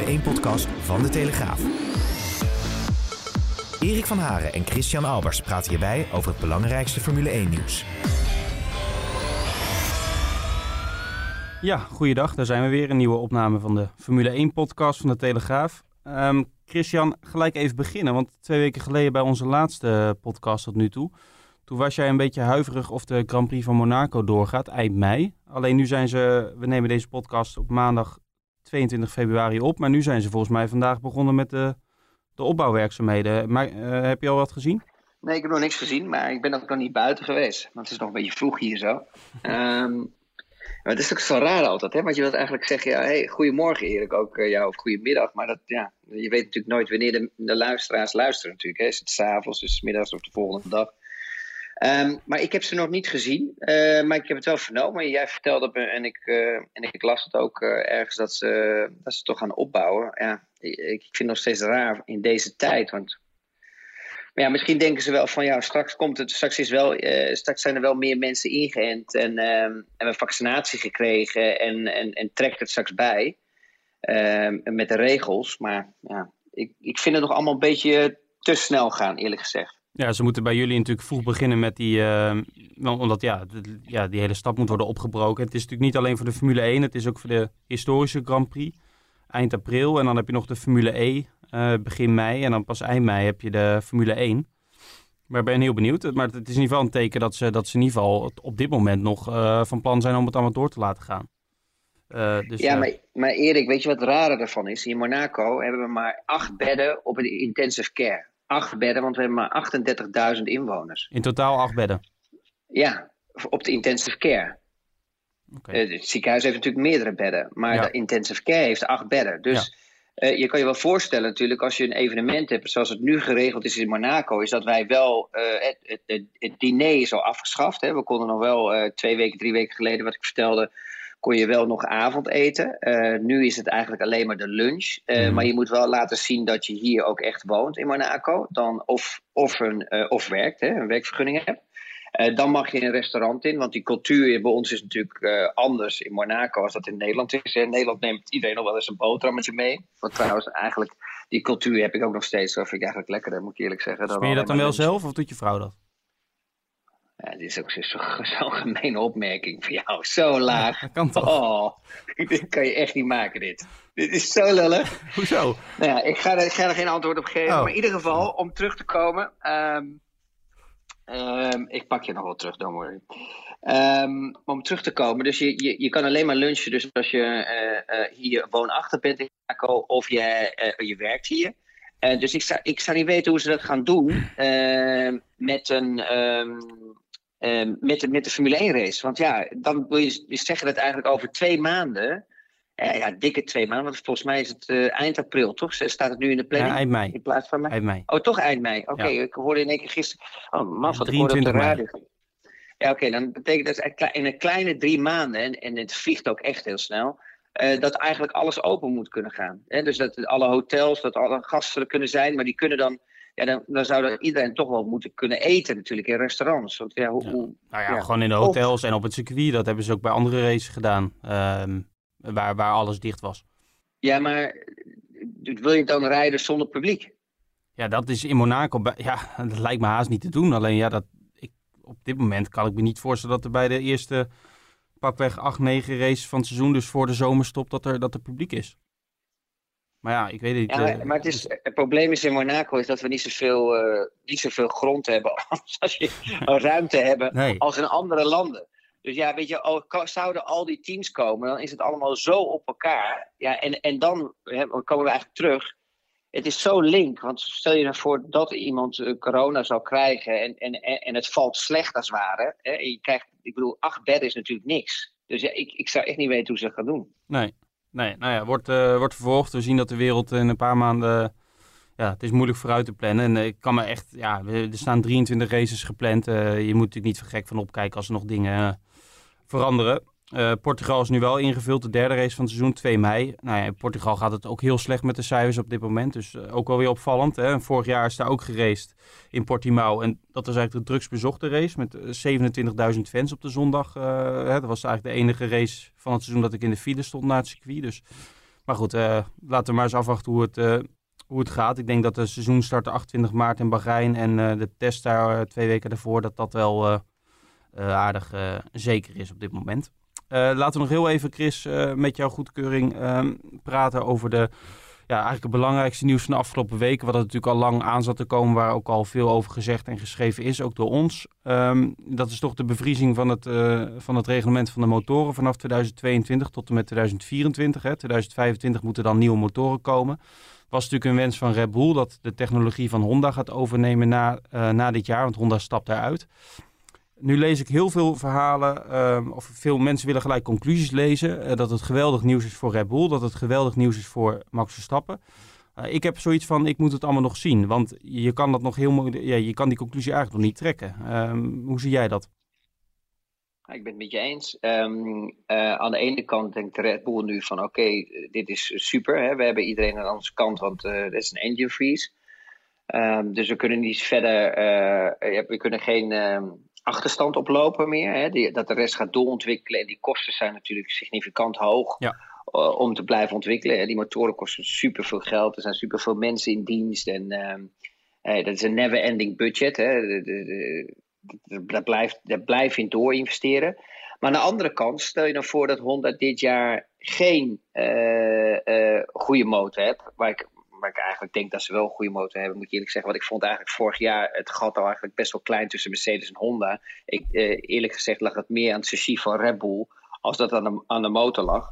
Formule 1-podcast van De Telegraaf. Erik van Haren en Christian Albers praten hierbij over het belangrijkste Formule 1-nieuws. Ja, goeiedag. Daar zijn we weer. Een nieuwe opname van de Formule 1-podcast van De Telegraaf. Christian, gelijk even beginnen, want 2 weken geleden bij onze laatste podcast tot nu toe, toen was jij een beetje huiverig of de Grand Prix van Monaco doorgaat, eind mei. Alleen nu we nemen deze podcast op maandag 22 februari op, maar nu zijn ze volgens mij vandaag begonnen met de opbouwwerkzaamheden. Maar heb je al wat gezien? Nee, ik heb nog niks gezien, maar ik ben ook nog niet buiten geweest. Want het is nog een beetje vroeg hier zo. Maar het is ook zo raar altijd, hè? Want je wilt eigenlijk zeggen, ja, hey, goedemorgen Erik, ook jou, of goedemiddag. Maar dat, ja, je weet natuurlijk nooit wanneer de luisteraars luisteren natuurlijk. Hè? Is het 's avonds, is het 's middags of de volgende dag? Maar ik heb ze nog niet gezien, maar ik heb het wel vernomen. Jij vertelde het me en ik las het ook ergens dat ze toch gaan opbouwen. Ja, ik vind het nog steeds raar in deze tijd, want maar ja, misschien denken ze wel van ja, straks zijn er wel meer mensen ingeënt en hebben vaccinatie gekregen en trekt het straks bij met de regels. Maar ja, ik vind het nog allemaal een beetje te snel gaan, eerlijk gezegd. Ja, ze moeten bij jullie natuurlijk vroeg beginnen met die, omdat die hele stap moet worden opgebroken. Het is natuurlijk niet alleen voor de Formule 1, het is ook voor de historische Grand Prix eind april. En dan heb je nog de Formule E begin mei en dan pas eind mei heb je de Formule 1. Maar ik ben heel benieuwd. Maar het is in ieder geval een teken dat ze in ieder geval op dit moment nog van plan zijn om het allemaal door te laten gaan. Maar Erik, weet je wat het rare ervan is? In Monaco hebben we maar 8 bedden op de intensive care. 8 bedden, want we hebben maar 38.000 inwoners. In totaal 8 bedden? Ja, op de intensive care. Okay. Het ziekenhuis heeft natuurlijk meerdere bedden, maar de intensive care heeft 8 bedden. Dus je kan je wel voorstellen natuurlijk, als je een evenement hebt, zoals het nu geregeld is in Monaco, is dat wij wel, het diner is al afgeschaft. Hè. We konden nog wel 2 weken, 3 weken geleden, wat ik vertelde, kon je wel nog avondeten. Nu is het eigenlijk alleen maar de lunch. Maar je moet wel laten zien dat je hier ook echt woont in Monaco. Dan of werkt, hè, een werkvergunning hebt. Dan mag je een restaurant in, want die cultuur bij ons is natuurlijk anders in Monaco als dat in Nederland is. In Nederland neemt iedereen nog wel eens een boterhammetje mee. Want trouwens, eigenlijk, die cultuur heb ik ook nog steeds. Dat vind ik eigenlijk lekkerder, moet ik eerlijk zeggen. Speel je dat dan wel zelf of doet je vrouw dat? Ja, dit is ook zo'n gemene opmerking voor jou. Zo laag. Dat kan toch? Oh, dit kan je echt niet maken, dit. Dit is zo lullig. Hoezo? Nou ja, ik ga er geen antwoord op geven. Maar in ieder geval, om terug te komen. Ik pak je nog wel terug, don't worry. Om terug te komen, dus je kan alleen maar lunchen. Dus als je hier woonachtig bent in Monaco of je werkt hier. Dus ik zou niet weten hoe ze dat gaan doen met de Formule 1 race. Want ja, dan wil je zeggen dat eigenlijk over 2 maanden... dikke 2 maanden, want volgens mij is het eind april, toch? Staat het nu in de planning? Ja, eind mei. In plaats van mei? Eind mei. Oh, toch eind mei. Oké, ik hoorde in één keer gisteren... Oh, man, wat ik hoorde op de radio. Ja, oké, dan betekent dat in een kleine 3 maanden, en het vliegt ook echt heel snel, dat eigenlijk alles open moet kunnen gaan. Hè? Dus dat alle hotels, dat alle gasten er kunnen zijn, maar die kunnen dan... Ja, dan zou iedereen toch wel moeten kunnen eten natuurlijk in restaurants. Want, gewoon in de hotels en op het circuit. Dat hebben ze ook bij andere races gedaan. Waar alles dicht was. Ja, maar wil je dan rijden zonder publiek? Ja, dat is in Monaco... dat lijkt me haast niet te doen. Alleen op dit moment kan ik me niet voorstellen dat er bij de eerste pakweg 8-9 races van het seizoen, dus voor de zomerstop, dat er publiek is. Maar ja, ik weet het niet. Ja, maar het probleem is in Monaco is dat we niet zoveel grond hebben als je ruimte hebben als in andere landen. Dus ja, weet je, zouden al die teams komen, dan is het allemaal zo op elkaar. Ja, en dan komen we eigenlijk terug. Het is zo link, want stel je ervoor dat iemand corona zou krijgen en het valt slecht als het ware. Hè, en je krijgt, 8 bedden is natuurlijk niks. Dus ja, ik zou echt niet weten hoe ze dat gaan doen. Nee, nou ja, wordt vervolgd. We zien dat de wereld in een paar maanden... Ja, het is moeilijk vooruit te plannen. En ik kan me echt... Ja, er staan 23 races gepland. Je moet natuurlijk niet gek van opkijken als er nog dingen veranderen. Portugal is nu wel ingevuld. De 3e race van het seizoen, 2 mei. Nou ja, in Portugal gaat het ook heel slecht met de cijfers op dit moment. Dus ook wel weer opvallend. Hè? Vorig jaar is daar ook geraced in Portimao. En dat was eigenlijk de drukst bezochte race. Met 27.000 fans op de zondag. Dat was eigenlijk de enige race van het seizoen dat ik in de file stond na het circuit. Dus Maar goed, laten we maar eens afwachten hoe het gaat. Ik denk dat de seizoenstart 28 maart in Bahrein en de test daar 2 weken daarvoor, dat wel aardig zeker is op dit moment. Laten we nog heel even, Chris, met jouw goedkeuring praten over eigenlijk het belangrijkste nieuws van de afgelopen weken. Wat er natuurlijk al lang aan zat te komen, waar ook al veel over gezegd en geschreven is, ook door ons. Dat is toch de bevriezing van het reglement van de motoren vanaf 2022 tot en met 2024. Hè. 2025 moeten dan nieuwe motoren komen. Was natuurlijk een wens van Red Bull dat de technologie van Honda gaat overnemen na dit jaar, want Honda stapt daaruit. Nu lees ik heel veel verhalen, of veel mensen willen gelijk conclusies lezen, dat het geweldig nieuws is voor Red Bull, dat het geweldig nieuws is voor Max Verstappen. Ik heb zoiets van, ik moet het allemaal nog zien, want je kan dat nog je kan die conclusie eigenlijk nog niet trekken. Hoe zie jij dat? Ik ben het met je eens. Aan de ene kant denkt de Red Bull nu van oké, dit is super. Hè? We hebben iedereen aan onze kant, want er is een engine freeze. Dus we kunnen niet verder, we kunnen geen achterstand oplopen meer. Hè? Dat de rest gaat doorontwikkelen en die kosten zijn natuurlijk significant hoog om te blijven ontwikkelen. Die motoren kosten super veel geld, er zijn super veel mensen in dienst en dat is een never ending budget. Hè? Daar blijf je in door investeren. Maar aan de andere kant, stel je nou voor dat Honda dit jaar geen goede motor heeft. Waar ik eigenlijk denk dat ze wel een goede motor hebben, moet ik eerlijk zeggen. Want ik vond eigenlijk vorig jaar het gat al eigenlijk best wel klein tussen Mercedes en Honda. Eerlijk gezegd lag het meer aan het chassis van Red Bull als dat aan de motor lag.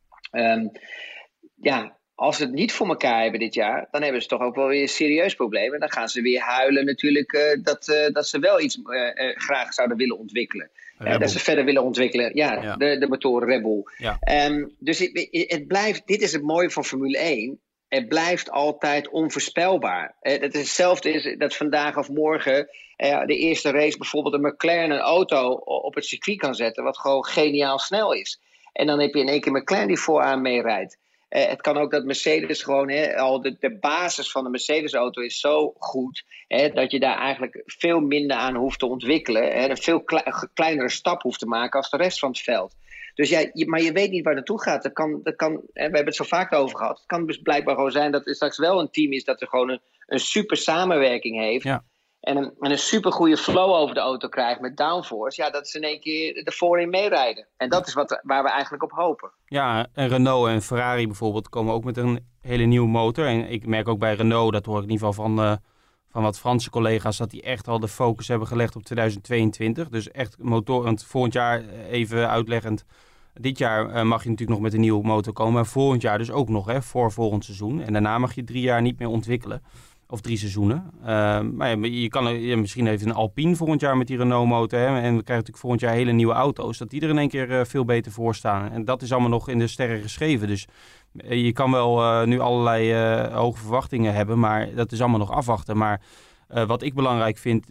Als ze het niet voor elkaar hebben dit jaar, dan hebben ze toch ook wel weer een serieus probleem. En dan gaan ze weer huilen natuurlijk dat ze wel iets graag zouden willen ontwikkelen. Dat ze verder willen ontwikkelen. Ja. De motoren Red Bull. Ja. Dus het blijft, dit is het mooie van Formule 1. Het blijft altijd onvoorspelbaar. Het is hetzelfde dat vandaag of morgen de eerste race bijvoorbeeld een McLaren een auto op het circuit kan zetten, wat gewoon geniaal snel is. En dan heb je in één keer McLaren die vooraan meerijdt. Het kan ook dat Mercedes gewoon, al de basis van de Mercedes-auto is zo goed, dat je daar eigenlijk veel minder aan hoeft te ontwikkelen. Een veel kleinere stap hoeft te maken als de rest van het veld. Dus maar je weet niet waar het naartoe gaat. We hebben het zo vaak over gehad. Het kan dus blijkbaar gewoon zijn dat er straks wel een team is dat er gewoon een super samenwerking heeft. Ja. En een super goede flow over de auto krijgt met downforce. Ja, dat ze in één keer ervoor in meerijden. En dat is waar we eigenlijk op hopen. Ja, en Renault en Ferrari bijvoorbeeld komen ook met een hele nieuwe motor. En ik merk ook bij Renault, dat hoor ik in ieder geval van wat Franse collega's, dat die echt al de focus hebben gelegd op 2022. Dus echt motor, want volgend jaar, even uitleggend, dit jaar mag je natuurlijk nog met een nieuwe motor komen. En volgend jaar dus ook nog, voor volgend seizoen. En daarna mag je 3 jaar niet meer ontwikkelen. Of 3 seizoenen. Maar je kan misschien heeft een Alpine volgend jaar met die Renault motor. En we krijgen natuurlijk volgend jaar hele nieuwe auto's. Dat die er in één keer veel beter voor staan. En dat is allemaal nog in de sterren geschreven. Dus je kan wel nu allerlei hoge verwachtingen hebben. Maar dat is allemaal nog afwachten. Maar wat ik belangrijk vind,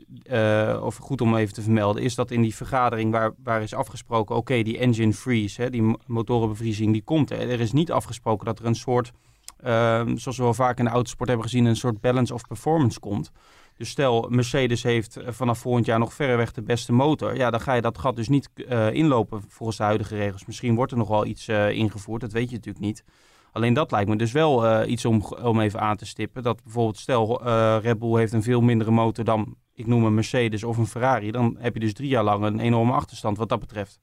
of goed om even te vermelden, is dat in die vergadering waar is afgesproken, oké, die engine freeze, die motorenbevriezing, die komt. Er is niet afgesproken dat er een soort, zoals we wel vaak in de autosport hebben gezien, een soort balance of performance komt. Dus stel, Mercedes heeft vanaf volgend jaar nog verreweg de beste motor. Ja, dan ga je dat gat dus niet inlopen volgens de huidige regels. Misschien wordt er nog wel iets ingevoerd, dat weet je natuurlijk niet. Alleen dat lijkt me dus wel iets om even aan te stippen. Dat bijvoorbeeld, stel, Red Bull heeft een veel mindere motor dan, ik noem een Mercedes of een Ferrari. Dan heb je dus 3 jaar lang een enorme achterstand wat dat betreft.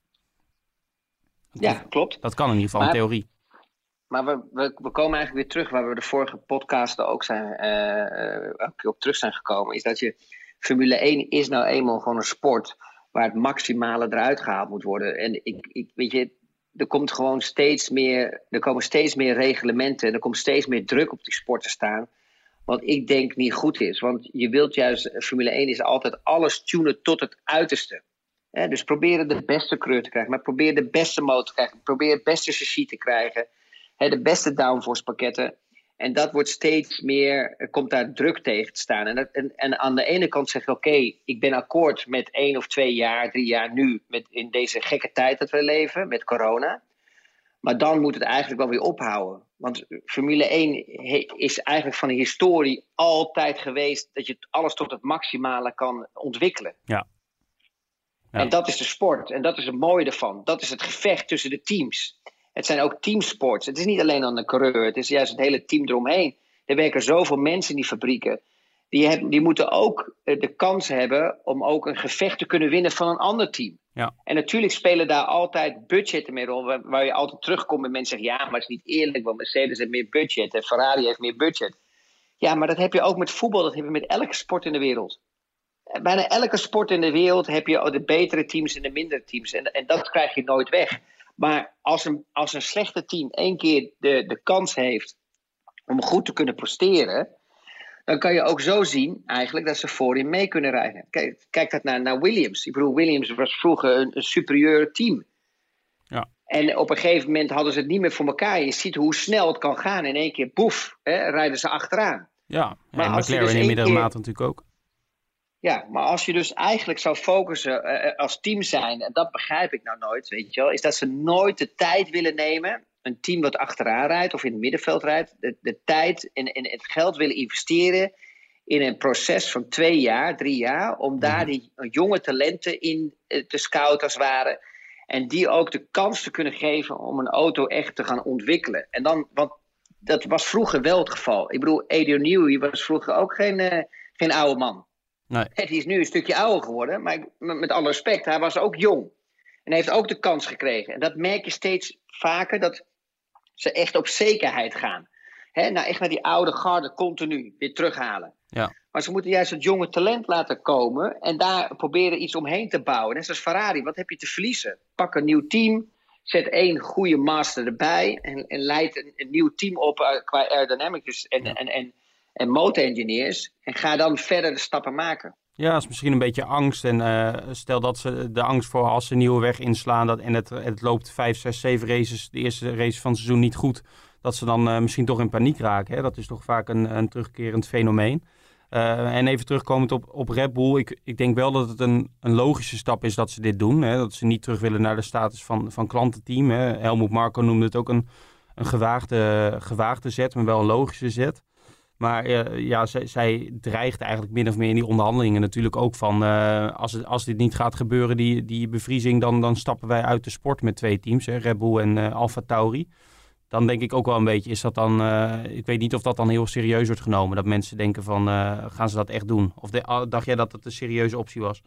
Klopt. Dat kan in ieder geval in theorie. Maar we komen eigenlijk weer terug waar we de vorige podcasten ook op terug zijn gekomen. Is dat Formule 1 is nou eenmaal gewoon een sport waar het maximale eruit gehaald moet worden. En weet je, er komen steeds meer reglementen en er komt steeds meer druk op die sport te staan. Wat ik denk niet goed is. Want je wilt juist, Formule 1 is altijd alles tunen tot het uiterste. Dus probeer de beste kleur te krijgen, maar probeer de beste motor te krijgen. Probeer het beste chassis te krijgen. De beste downforce pakketten. En dat wordt steeds meer, komt daar druk tegen te staan. En aan de ene kant zeg je, oké, ik ben akkoord met 1 of 2 jaar, 3 jaar nu, in deze gekke tijd dat we leven, met corona. Maar dan moet het eigenlijk wel weer ophouden. Want Formule 1 is eigenlijk van de historie altijd geweest dat je alles tot het maximale kan ontwikkelen. Ja. En dat is de sport. En dat is het mooie ervan. Dat is het gevecht tussen de teams. Het zijn ook teamsports. Het is niet alleen aan de coureur. Het is juist het hele team eromheen. Er werken zoveel mensen in die fabrieken. Die moeten ook de kans hebben om ook een gevecht te kunnen winnen van een ander team. Ja. En natuurlijk spelen daar altijd budgetten mee rol. Waar je altijd terugkomt met mensen zeggen, ja, maar het is niet eerlijk. Want Mercedes heeft meer budget en Ferrari heeft meer budget. Ja, maar dat heb je ook met voetbal. Dat heb je met elke sport in de wereld. Bijna elke sport in de wereld heb je de betere teams en de mindere teams. En dat krijg je nooit weg. Maar als een slechte team 1 keer de kans heeft om goed te kunnen presteren, dan kan je ook zo zien eigenlijk dat ze voorin mee kunnen rijden. Kijk dat naar Williams. Ik bedoel, Williams was vroeger een superieur team. Ja. En op een gegeven moment hadden ze het niet meer voor elkaar. Je ziet hoe snel het kan gaan. In 1 keer, boef, rijden ze achteraan. Ja, maar en McLaren dus in meerdere mate natuurlijk ook. Ja, maar als je dus eigenlijk zou focussen als team zijn, en dat begrijp ik nou nooit, weet je wel, is dat ze nooit de tijd willen nemen, een team wat achteraan rijdt of in het middenveld rijdt, de tijd en het geld willen investeren in een proces van 2 jaar, 3 jaar, om daar die jonge talenten in te scouten als het ware, en die ook de kans te kunnen geven om een auto echt te gaan ontwikkelen. En dan, want dat was vroeger wel het geval. Ik bedoel, Adrian Newey was vroeger ook geen oude man. Nee. Het is nu een stukje ouder geworden, maar met alle respect, hij was ook jong. En heeft ook de kans gekregen. En dat merk je steeds vaker, dat ze echt op zekerheid gaan. Echt naar die oude garde continu weer terughalen. Ja. Maar ze moeten juist het jonge talent laten komen en daar proberen iets omheen te bouwen. Net zoals Ferrari, wat heb je te verliezen? Pak een nieuw team, zet 1 goede master erbij en leid een nieuw team op qua aerodynamics en motor-engineers. En ga dan verder de stappen maken. Ja, dat is misschien een beetje angst. En stel dat ze de angst voor als ze een nieuwe weg inslaan en het loopt 5, 6, 7 races, de eerste race van het seizoen niet goed, dat ze dan misschien toch in paniek raken. Hè? Dat is toch vaak een terugkerend fenomeen. En even terugkomend op Red Bull. Ik denk wel dat het een logische stap is dat ze dit doen. Hè? Dat ze niet terug willen naar de status van klantenteam. Hè? Helmut Marko noemde het ook een gewaagde zet, maar wel een logische zet. Maar zij dreigt eigenlijk min of meer in die onderhandelingen natuurlijk ook van als dit niet gaat gebeuren, die bevriezing, dan stappen wij uit de sport met 2 teams, hè, Red Bull en AlphaTauri. Dan denk ik ook wel een beetje, is dat dan, ik weet niet of dat dan heel serieus wordt genomen. Dat mensen denken van, gaan ze dat echt doen? Of dacht jij dat het een serieuze optie was?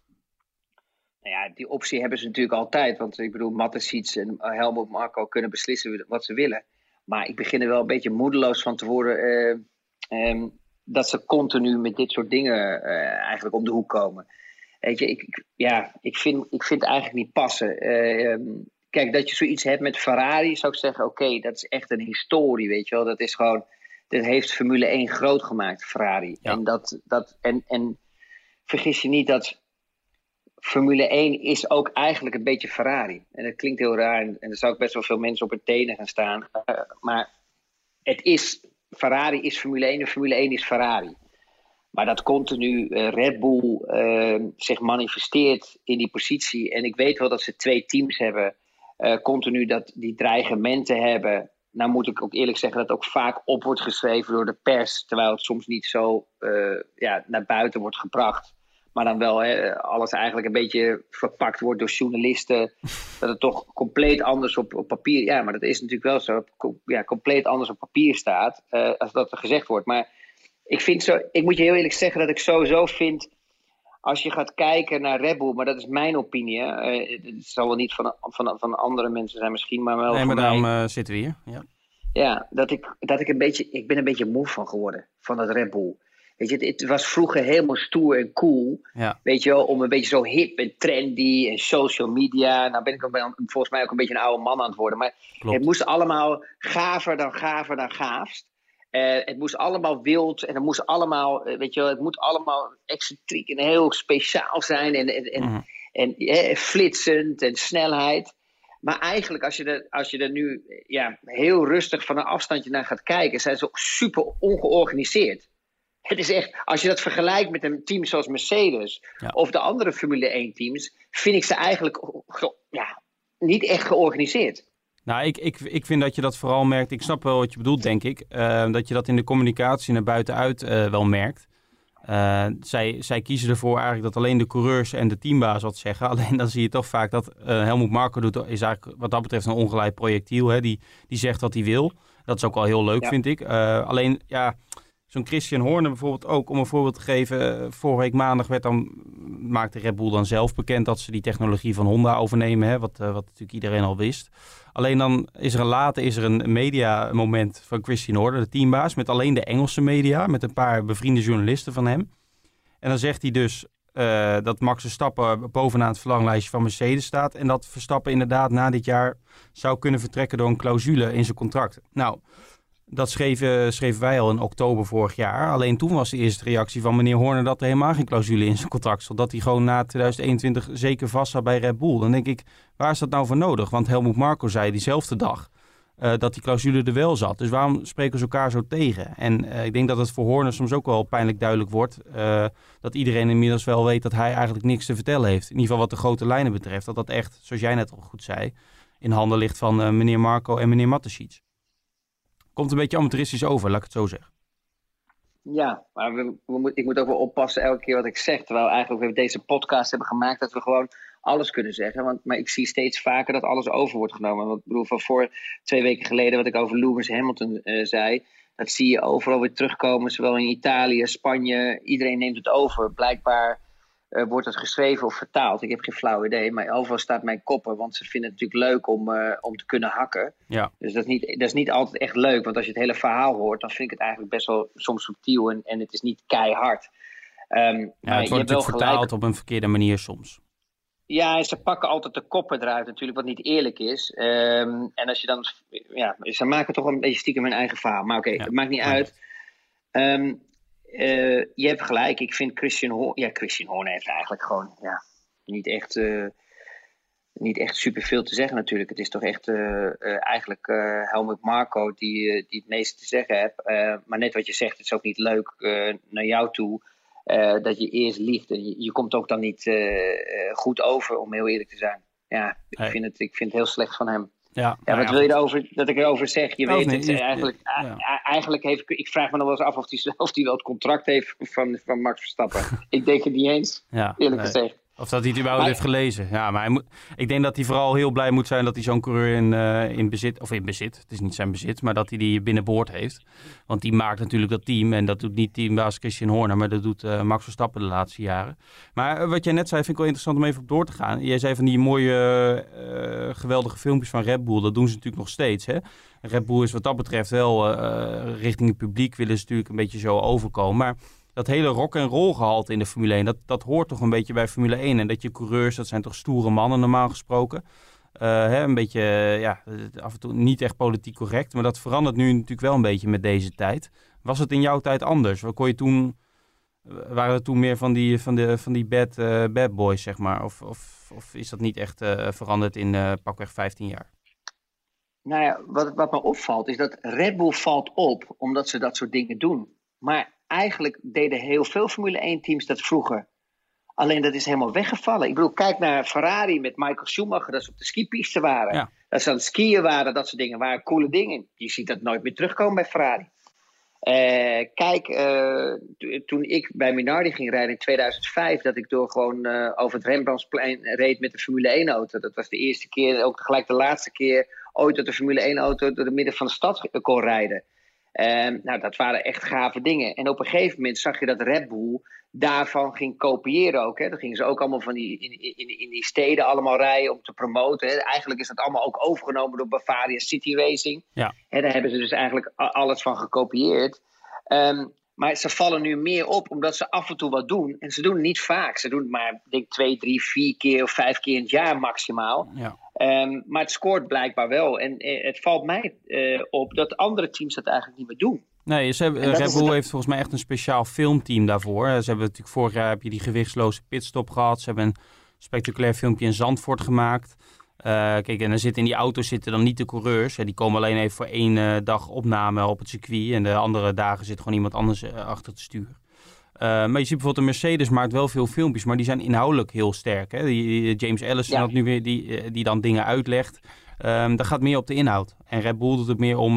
Nou ja, die optie hebben ze natuurlijk altijd. Want ik bedoel, Mateschitz en Helmut Marko kunnen beslissen wat ze willen. Maar ik begin er wel een beetje moedeloos van te worden dat ze continu met dit soort dingen eigenlijk om de hoek komen. Weet je, ik vind het eigenlijk niet passen. Kijk, dat je zoiets hebt met Ferrari, zou ik zeggen, oké, dat is echt een historie, weet je wel. Dat is gewoon, dat heeft Formule 1 groot gemaakt, Ferrari. Ja. En vergis je niet dat Formule 1 is ook eigenlijk een beetje Ferrari. En dat klinkt heel raar en er zou ook best wel veel mensen op hun tenen gaan staan. Maar Ferrari is Formule 1 en Formule 1 is Ferrari. Maar dat continu Red Bull zich manifesteert in die positie. En ik weet wel dat ze 2 teams hebben. Continu die dreigementen hebben. Nou moet ik ook eerlijk zeggen dat het ook vaak op wordt geschreven door de pers. Terwijl het soms niet zo naar buiten wordt gebracht. Maar dan wel alles eigenlijk een beetje verpakt wordt door journalisten. Dat het toch compleet anders op papier... Ja, maar dat is natuurlijk wel zo. Compleet anders op papier staat. Als dat er gezegd wordt. Maar ik moet je heel eerlijk zeggen dat ik sowieso vind... Als je gaat kijken naar Red Bull, maar dat is mijn opinie. Het zal wel niet van andere mensen zijn misschien, maar wel van mij. Nee, maar daarom zitten we hier. Ja, dat ik een beetje... Ik ben een beetje moe van geworden, van dat Red Bull. Weet je, het was vroeger helemaal stoer en cool. Ja. Weet je wel, om een beetje zo hip en trendy en social media. Nou ben ik volgens mij ook een beetje een oude man aan het worden. Maar Klopt. Het moest allemaal gaver dan gaafst. Het moest allemaal wild en het moest allemaal, weet je wel, het moet allemaal excentriek en heel speciaal zijn en flitsend en snelheid. Maar eigenlijk als je er nu heel rustig van een afstandje naar gaat kijken, zijn ze ook super ongeorganiseerd. Het is echt, als je dat vergelijkt met een team zoals Mercedes of de andere Formule 1 teams, vind ik ze eigenlijk niet echt georganiseerd. Nou, ik vind dat je dat vooral merkt. Ik snap wel wat je bedoelt, denk ik. Dat je dat in de communicatie naar buitenuit wel merkt. Zij kiezen ervoor eigenlijk dat alleen de coureurs en de teambaas wat zeggen. Alleen dan zie je toch vaak dat Helmut Marko is eigenlijk wat dat betreft een ongeleid projectiel. Hè? Die zegt wat hij wil. Dat is ook wel heel leuk, vind ik. Alleen, zo'n Christian Horner bijvoorbeeld ook, om een voorbeeld te geven. Vorige week maandag maakte Red Bull dan zelf bekend dat ze die technologie van Honda overnemen. Hè? Wat natuurlijk iedereen al wist. Alleen dan is er een mediamoment van Christian Horner, de teambaas, met alleen de Engelse media, met een paar bevriende journalisten van hem. En dan zegt hij dus dat Max Verstappen bovenaan het verlanglijstje van Mercedes staat en dat Verstappen inderdaad na dit jaar zou kunnen vertrekken door een clausule in zijn contract. Nou, dat schreven wij al in oktober vorig jaar. Alleen toen was de eerste reactie van meneer Horner dat er helemaal geen clausule in zijn contract stond. Dat hij gewoon na 2021 zeker vast zat bij Red Bull. Dan denk ik, waar is dat nou voor nodig? Want Helmut Marko zei diezelfde dag dat die clausule er wel zat. Dus waarom spreken ze elkaar zo tegen? En ik denk dat het voor Horner soms ook wel pijnlijk duidelijk wordt. Dat iedereen inmiddels wel weet dat hij eigenlijk niks te vertellen heeft. In ieder geval wat de grote lijnen betreft. Dat echt, zoals jij net al goed zei, in handen ligt van meneer Marko en meneer Mateschitz. Komt een beetje amateuristisch over, laat ik het zo zeggen. Ja, maar ik moet ook wel oppassen elke keer wat ik zeg. Terwijl eigenlijk we deze podcast hebben gemaakt dat we gewoon alles kunnen zeggen. Maar ik zie steeds vaker dat alles over wordt genomen. Want ik bedoel, van voor 2 weken geleden wat ik over Lewis Hamilton zei. Dat zie je overal weer terugkomen. Zowel in Italië, Spanje. Iedereen neemt het over. Blijkbaar wordt het geschreven of vertaald. Ik heb geen flauw idee. Maar overal staat mijn koppen. Want ze vinden het natuurlijk leuk om te kunnen hakken. Ja. Dus dat is niet altijd echt leuk. Want als je het hele verhaal hoort, dan vind ik het eigenlijk best wel soms subtiel. En het is niet keihard. Het wordt natuurlijk vertaald op een verkeerde manier soms. Ja, en ze pakken altijd de koppen eruit natuurlijk, wat niet eerlijk is. En als je dan... Ja, ze maken toch een beetje stiekem hun eigen verhaal. Maar oké, het maakt niet uit. Je hebt gelijk. Ik vind Christian Horner heeft eigenlijk gewoon niet echt superveel te zeggen natuurlijk. Het is toch echt eigenlijk Helmut Marko die het meeste te zeggen heeft. Maar net wat je zegt, het is ook niet leuk naar jou toe dat je eerst liegt. En je komt ook dan niet goed over, om heel eerlijk te zijn. Ja, ik vind het heel slecht van hem. Ja, wat wil je dat ik erover zeg? Je weet het. Eigenlijk ik vraag me nog wel eens af of hij wel het contract heeft van Max Verstappen. Ik denk het niet eens, eerlijk gezegd. Of dat hij het überhaupt heeft gelezen. Ja, maar ik denk dat hij vooral heel blij moet zijn dat hij zo'n coureur in bezit... Of in bezit, het is niet zijn bezit, maar dat hij die binnenboord heeft. Want die maakt natuurlijk dat team. En dat doet niet teambaas Christian Horner, maar dat doet Max Verstappen de laatste jaren. Maar wat jij net zei, vind ik wel interessant om even op door te gaan. Jij zei van die mooie, geweldige filmpjes van Red Bull. Dat doen ze natuurlijk nog steeds, hè? Red Bull is wat dat betreft wel richting het publiek willen ze natuurlijk een beetje zo overkomen. Maar dat hele rock-and-roll gehalte in de Formule 1, dat hoort toch een beetje bij Formule 1. En dat je coureurs, dat zijn toch stoere mannen normaal gesproken. Een beetje, af en toe niet echt politiek correct. Maar dat verandert nu natuurlijk wel een beetje met deze tijd. Was het in jouw tijd anders? Waren er toen meer van die bad boys, zeg maar? Of is dat niet echt veranderd in pakweg 15 jaar? Nou ja, wat me opvalt is dat Red Bull valt op omdat ze dat soort dingen doen. Maar eigenlijk deden heel veel Formule 1-teams dat vroeger. Alleen dat is helemaal weggevallen. Ik bedoel, kijk naar Ferrari met Michael Schumacher, dat ze op de skipiste waren. Ja. Dat ze aan het skiën waren, dat soort dingen. Waren coole dingen. Je ziet dat nooit meer terugkomen bij Ferrari. Toen ik bij Minardi ging rijden in 2005, dat ik door gewoon over het Rembrandtsplein reed met de Formule 1-auto. Dat was de eerste keer, ook gelijk de laatste keer ooit dat de Formule 1-auto door het midden van de stad kon rijden. Dat waren echt gave dingen. En op een gegeven moment zag je dat Red Bull daarvan ging kopiëren ook. Hè. Dan gingen ze ook allemaal van in die steden allemaal rijden om te promoten. Hè. Eigenlijk is dat allemaal ook overgenomen door Bavaria City Racing. Ja. En daar hebben ze dus eigenlijk alles van gekopieerd. Maar ze vallen nu meer op omdat ze af en toe wat doen. En ze doen het niet vaak. Ze doen het maar, denk 2, 3, 4 keer of 5 keer in het jaar maximaal. Ja. Maar het scoort blijkbaar wel. En het valt mij op dat andere teams dat eigenlijk niet meer doen. Nee, Red Bull heeft volgens mij echt een speciaal filmteam daarvoor. Ze hebben natuurlijk vorig jaar heb je die gewichtsloze pitstop gehad. Ze hebben een spectaculair filmpje in Zandvoort gemaakt. Kijk, en in die auto's zitten dan niet de coureurs. Die komen alleen even voor 1 dag opname op het circuit. En de andere dagen zit gewoon iemand anders achter het stuur. Maar je ziet bijvoorbeeld de Mercedes maakt wel veel filmpjes, maar die zijn inhoudelijk heel sterk. Hè? Die James Ellison had nu weer die dan dingen uitlegt. dat gaat meer op de inhoud. En Red Bull doet het meer om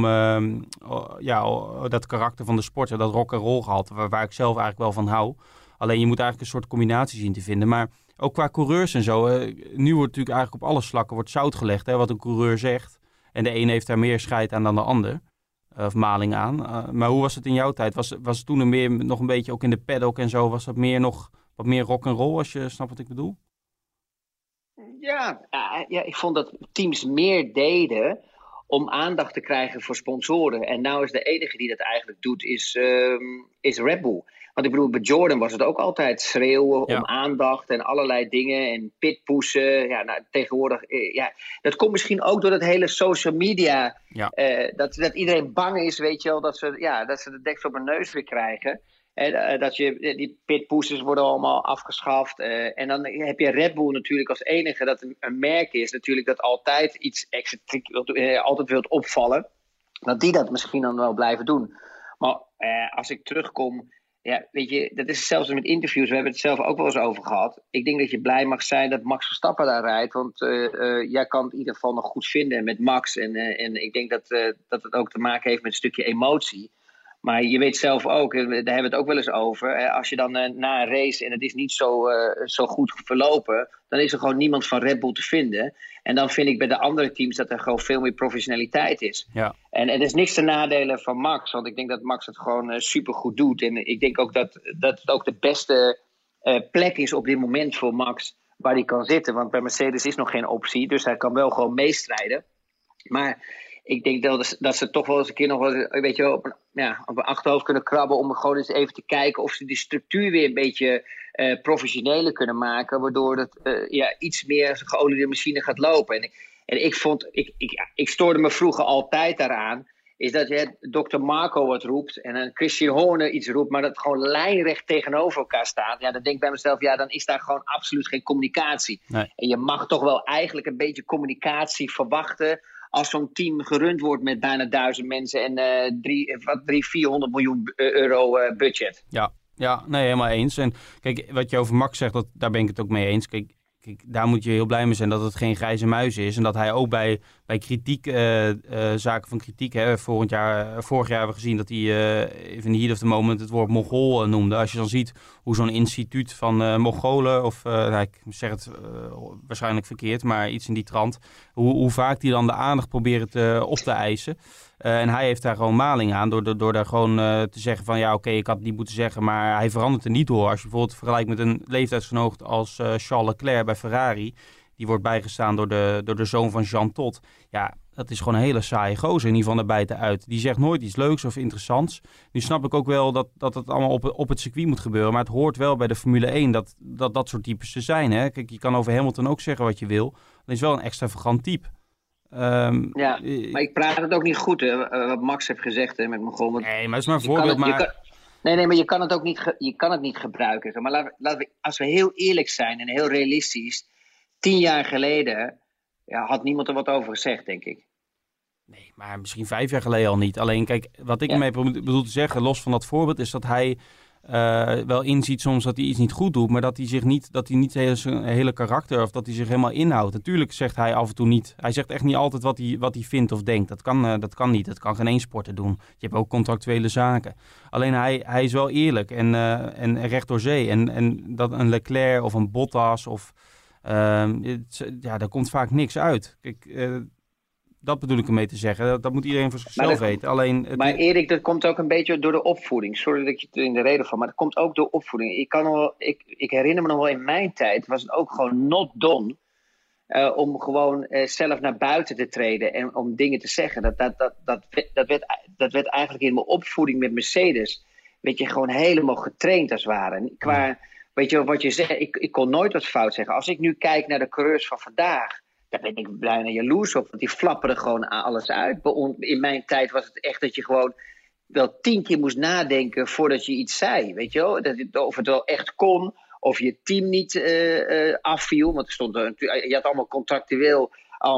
dat karakter van de sport, dat rock-and-roll gehalte, waar ik zelf eigenlijk wel van hou. Alleen je moet eigenlijk een soort combinatie zien te vinden. Maar ook qua coureurs en zo, nu wordt natuurlijk eigenlijk op alle slakken wordt zout gelegd, hè, wat een coureur zegt. En de een heeft daar meer scheid aan dan de ander. Of maling aan. Maar hoe was het in jouw tijd? Was het toen nog een beetje, ook in de paddock en zo, was dat meer nog wat meer rock'n'roll, als je snapt wat ik bedoel? Ja, ik vond dat teams meer deden om aandacht te krijgen voor sponsoren. En nou is de enige die dat eigenlijk doet, is Red Bull. Want ik bedoel, bij Jordan was het ook altijd schreeuwen om aandacht en allerlei dingen. En pitpoesen. Ja, nou, tegenwoordig, dat komt misschien ook door dat hele social media. Ja. Dat iedereen bang is, weet je wel, dat ze de deksel op hun neus weer krijgen. Die pitpoesters worden allemaal afgeschaft. En dan heb je Red Bull natuurlijk als enige dat een merk is. Natuurlijk dat altijd iets excentriek altijd wilt opvallen. Dat die dat misschien dan wel blijven doen. Maar als ik terugkom... Ja, weet je, dat is zelfs met interviews. We hebben het zelf ook wel eens over gehad. Ik denk dat je blij mag zijn dat Max Verstappen daar rijdt. Want jij kan het in ieder geval nog goed vinden met Max. En ik denk dat het ook te maken heeft met een stukje emotie. Maar je weet zelf ook, daar hebben we het ook wel eens over. Als je dan na een race en het is niet zo goed verlopen, dan is er gewoon niemand van Red Bull te vinden. En dan vind ik bij de andere teams dat er gewoon veel meer professionaliteit is. Ja. En er is niks te nadelen van Max, want ik denk dat Max het gewoon supergoed doet. En ik denk ook dat het ook de beste plek is op dit moment voor Max waar hij kan zitten. Want bij Mercedes is nog geen optie, dus hij kan wel gewoon meestrijden. Maar ik denk dat ze toch wel eens een keer nog weet je, op een achterhoofd kunnen krabben om gewoon eens even te kijken of ze die structuur weer een beetje professioneler kunnen maken, waardoor het iets meer geoliede machine gaat lopen. En ik stoorde me vroeger altijd daaraan, is dat je Dr. Marco wat roept en een Christian Horner iets roept, maar dat het gewoon lijnrecht tegenover elkaar staat. Ja, dan denk ik bij mezelf, dan is daar gewoon absoluut geen communicatie. Nee. En je mag toch wel eigenlijk een beetje communicatie verwachten als zo'n team gerund wordt met bijna 1000 mensen en 400 miljoen euro budget. Ja, nee, helemaal eens. En kijk, wat je over Max zegt, daar ben ik het ook mee eens. Kijk, daar moet je heel blij mee zijn dat het geen grijze muis is. En dat hij ook bij kritiek, zaken van kritiek, vorig jaar hebben we gezien dat hij in the heat of the moment het woord Mongool noemde. Als je dan ziet hoe zo'n instituut van Mongolen, of ik zeg het waarschijnlijk verkeerd, maar iets in die trant, hoe vaak die dan de aandacht proberen op te eisen. En hij heeft daar gewoon maling aan door daar gewoon te zeggen van oké, ik had het niet moeten zeggen, maar hij verandert er niet door. Als je bijvoorbeeld vergelijkt met een leeftijdsgenoot als Charles Leclerc bij Ferrari, die wordt bijgestaan door de zoon van Jean Todt. Ja, dat is gewoon een hele saaie gozer in ieder geval naar buitenuit. Die zegt nooit iets leuks of interessants. Nu snap ik ook wel dat het allemaal op het circuit moet gebeuren, maar het hoort wel bij de Formule 1 dat soort types te zijn. Hè? Kijk, je kan over Hamilton ook zeggen wat je wil. Dat is wel een extravagant type. Maar ik praat het ook niet goed, wat Max heeft gezegd met Mongool. Nee, maar het is maar een voorbeeld. Maar je kan het ook niet, je kan het niet gebruiken. Maar laten we, als we heel eerlijk zijn en heel realistisch, 10 jaar geleden had niemand er wat over gezegd, denk ik. Nee, maar misschien 5 jaar geleden al niet. Alleen, kijk, wat ik ermee bedoel te zeggen, los van dat voorbeeld, is dat hij wel inziet soms dat hij iets niet goed doet, maar dat hij niet zijn hele karakter, of dat hij zich helemaal inhoudt. Natuurlijk zegt hij af en toe niet. Hij zegt echt niet altijd wat hij vindt of denkt. Dat kan niet. Dat kan geen één sporter doen. Je hebt ook contractuele zaken. Alleen hij is wel eerlijk en recht door zee. En dat een Leclerc of een Bottas of daar komt vaak niks uit. Kijk, dat bedoel ik ermee te zeggen. Dat moet iedereen voor zichzelf weten. Maar Erik, dat komt ook een beetje door de opvoeding. Sorry dat je het in de reden van, maar dat komt ook door opvoeding. Ik herinner me nog wel in mijn tijd, was het ook gewoon not done om gewoon zelf naar buiten te treden en om dingen te zeggen. Dat werd eigenlijk in mijn opvoeding met Mercedes, weet je, gewoon helemaal getraind als het ware. Weet je wat je zegt, ik kon nooit wat fout zeggen. Als ik nu kijk naar de coureurs van vandaag, daar ben ik bijna jaloers op, want die flapperen gewoon alles uit. In mijn tijd was het echt dat je gewoon wel 10 keer moest nadenken voordat je iets zei, weet je wel? Of het wel echt kon, of je team niet afviel, want je had allemaal contractueel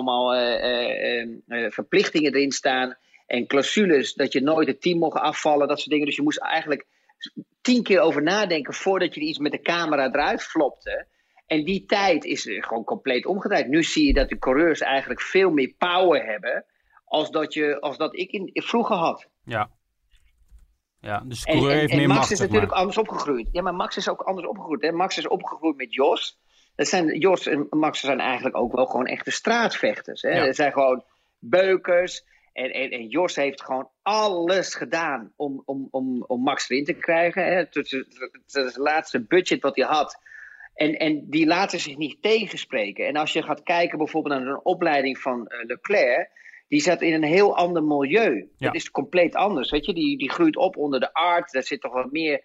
verplichtingen erin staan en clausules dat je nooit het team mocht afvallen, dat soort dingen. Dus je moest eigenlijk 10 keer over nadenken voordat je iets met de camera eruit flopte. En die tijd is gewoon compleet omgedraaid. Nu zie je dat de coureurs eigenlijk veel meer power hebben als dat ik vroeger had. Ja. Ja, dus de coureur heeft meer Max macht, is zeg natuurlijk maar. anders opgegroeid. Ja, maar Max is ook anders opgegroeid. Hè? Max is opgegroeid met Jos. Jos en Max zijn eigenlijk ook wel gewoon echte straatvechters. Hè? Ja. Dat zijn gewoon beukers. En Jos heeft gewoon alles gedaan om Max erin te krijgen. Hè? Het is het laatste budget wat hij had. En die laten zich niet tegenspreken. En als je gaat kijken bijvoorbeeld naar een opleiding van Leclerc, die zat in een heel ander milieu. Ja. Dat is compleet anders. Weet je? Die groeit op onder de art. Daar zit toch wat meer,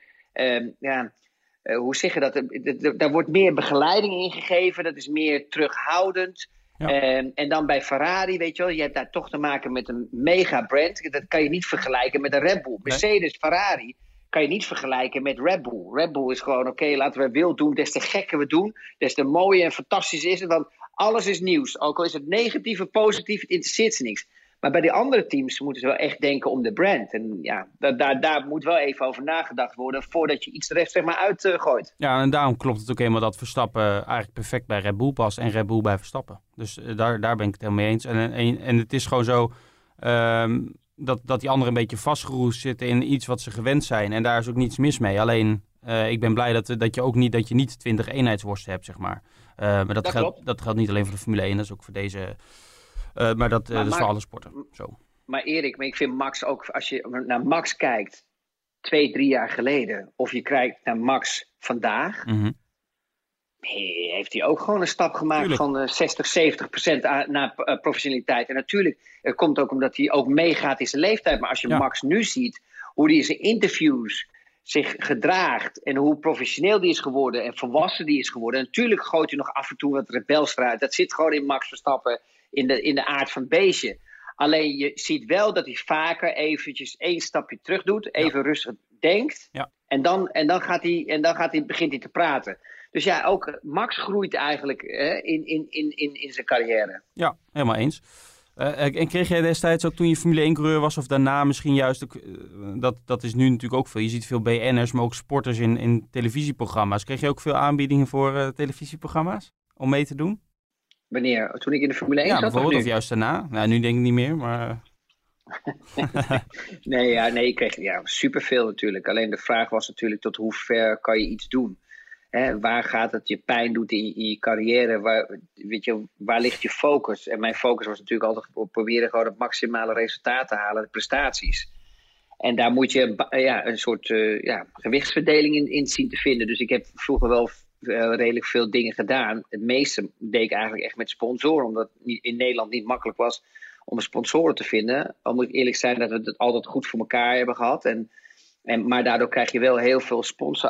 hoe zeg je dat? Daar wordt meer begeleiding in gegeven. Dat is meer terughoudend. Ja. En dan bij Ferrari, weet je wel, je hebt daar toch te maken met een mega brand. Dat kan je niet vergelijken met een Red Bull. Mercedes, Ferrari kan je niet vergelijken met Red Bull. Red Bull is gewoon, oké, laten we wild doen. Des te gekker we doen, des te mooier en fantastisch is het. Want alles is nieuws. Ook al is het negatief of positief, het interesseert ze niks. Maar bij die andere teams moeten ze wel echt denken om de brand. En ja, daar moet wel even over nagedacht worden voordat je iets er echt zeg maar uitgooit. Ja, en daarom klopt het ook helemaal dat Verstappen eigenlijk perfect bij Red Bull past en Red Bull bij Verstappen. Dus daar ben ik het helemaal mee eens. En het is gewoon zo dat die anderen een beetje vastgeroest zitten in iets wat ze gewend zijn. En daar is ook niets mis mee. Alleen, ik ben blij dat je niet 20 eenheidsworsten hebt, zeg maar. Maar dat geldt niet alleen voor de Formule 1, dat is ook voor deze. Maar dat is voor alle sporten. Zo. Maar Erik, ik vind Max ook, als je naar Max kijkt 2-3 jaar geleden, of je kijkt naar Max vandaag, heeft hij ook gewoon een stap gemaakt van 60-70% naar professionaliteit. En natuurlijk, het komt ook omdat hij ook meegaat in zijn leeftijd. Maar als je Max nu ziet, hoe hij in zijn interviews zich gedraagt en hoe professioneel die is geworden en volwassen die is geworden. En natuurlijk gooit hij nog af en toe wat rebels eruit. Dat zit gewoon in Max Verstappen, in de aard van het beestje. Alleen je ziet wel dat hij vaker eventjes 1 stapje terug doet, even rustig denkt. Ja. En dan begint hij te praten. Dus ja, ook Max groeit eigenlijk in zijn carrière. Ja, helemaal eens. En kreeg jij destijds ook toen je Formule 1-coureur was of daarna misschien juist ook, dat is nu natuurlijk ook veel. Je ziet veel BN'ers, maar ook sporters in televisieprogramma's. Kreeg je ook veel aanbiedingen voor televisieprogramma's om mee te doen? Wanneer? Toen ik in de Formule 1 zat? Bijvoorbeeld, of juist daarna? Nou, nu denk ik niet meer, maar... nee, ik kreeg superveel natuurlijk. Alleen de vraag was natuurlijk tot hoe ver kan je iets doen? Waar gaat het je pijn doet in je carrière? Waar ligt je focus? En mijn focus was natuurlijk altijd op proberen gewoon het maximale resultaat te halen, de prestaties. En daar moet je een soort gewichtsverdeling in zien te vinden. Dus ik heb vroeger wel redelijk veel dingen gedaan. Het meeste deed ik eigenlijk echt met sponsoren, omdat het in Nederland niet makkelijk was om sponsoren te vinden. Al moet ik eerlijk zijn dat we het altijd goed voor elkaar hebben gehad. Maar daardoor krijg je wel heel veel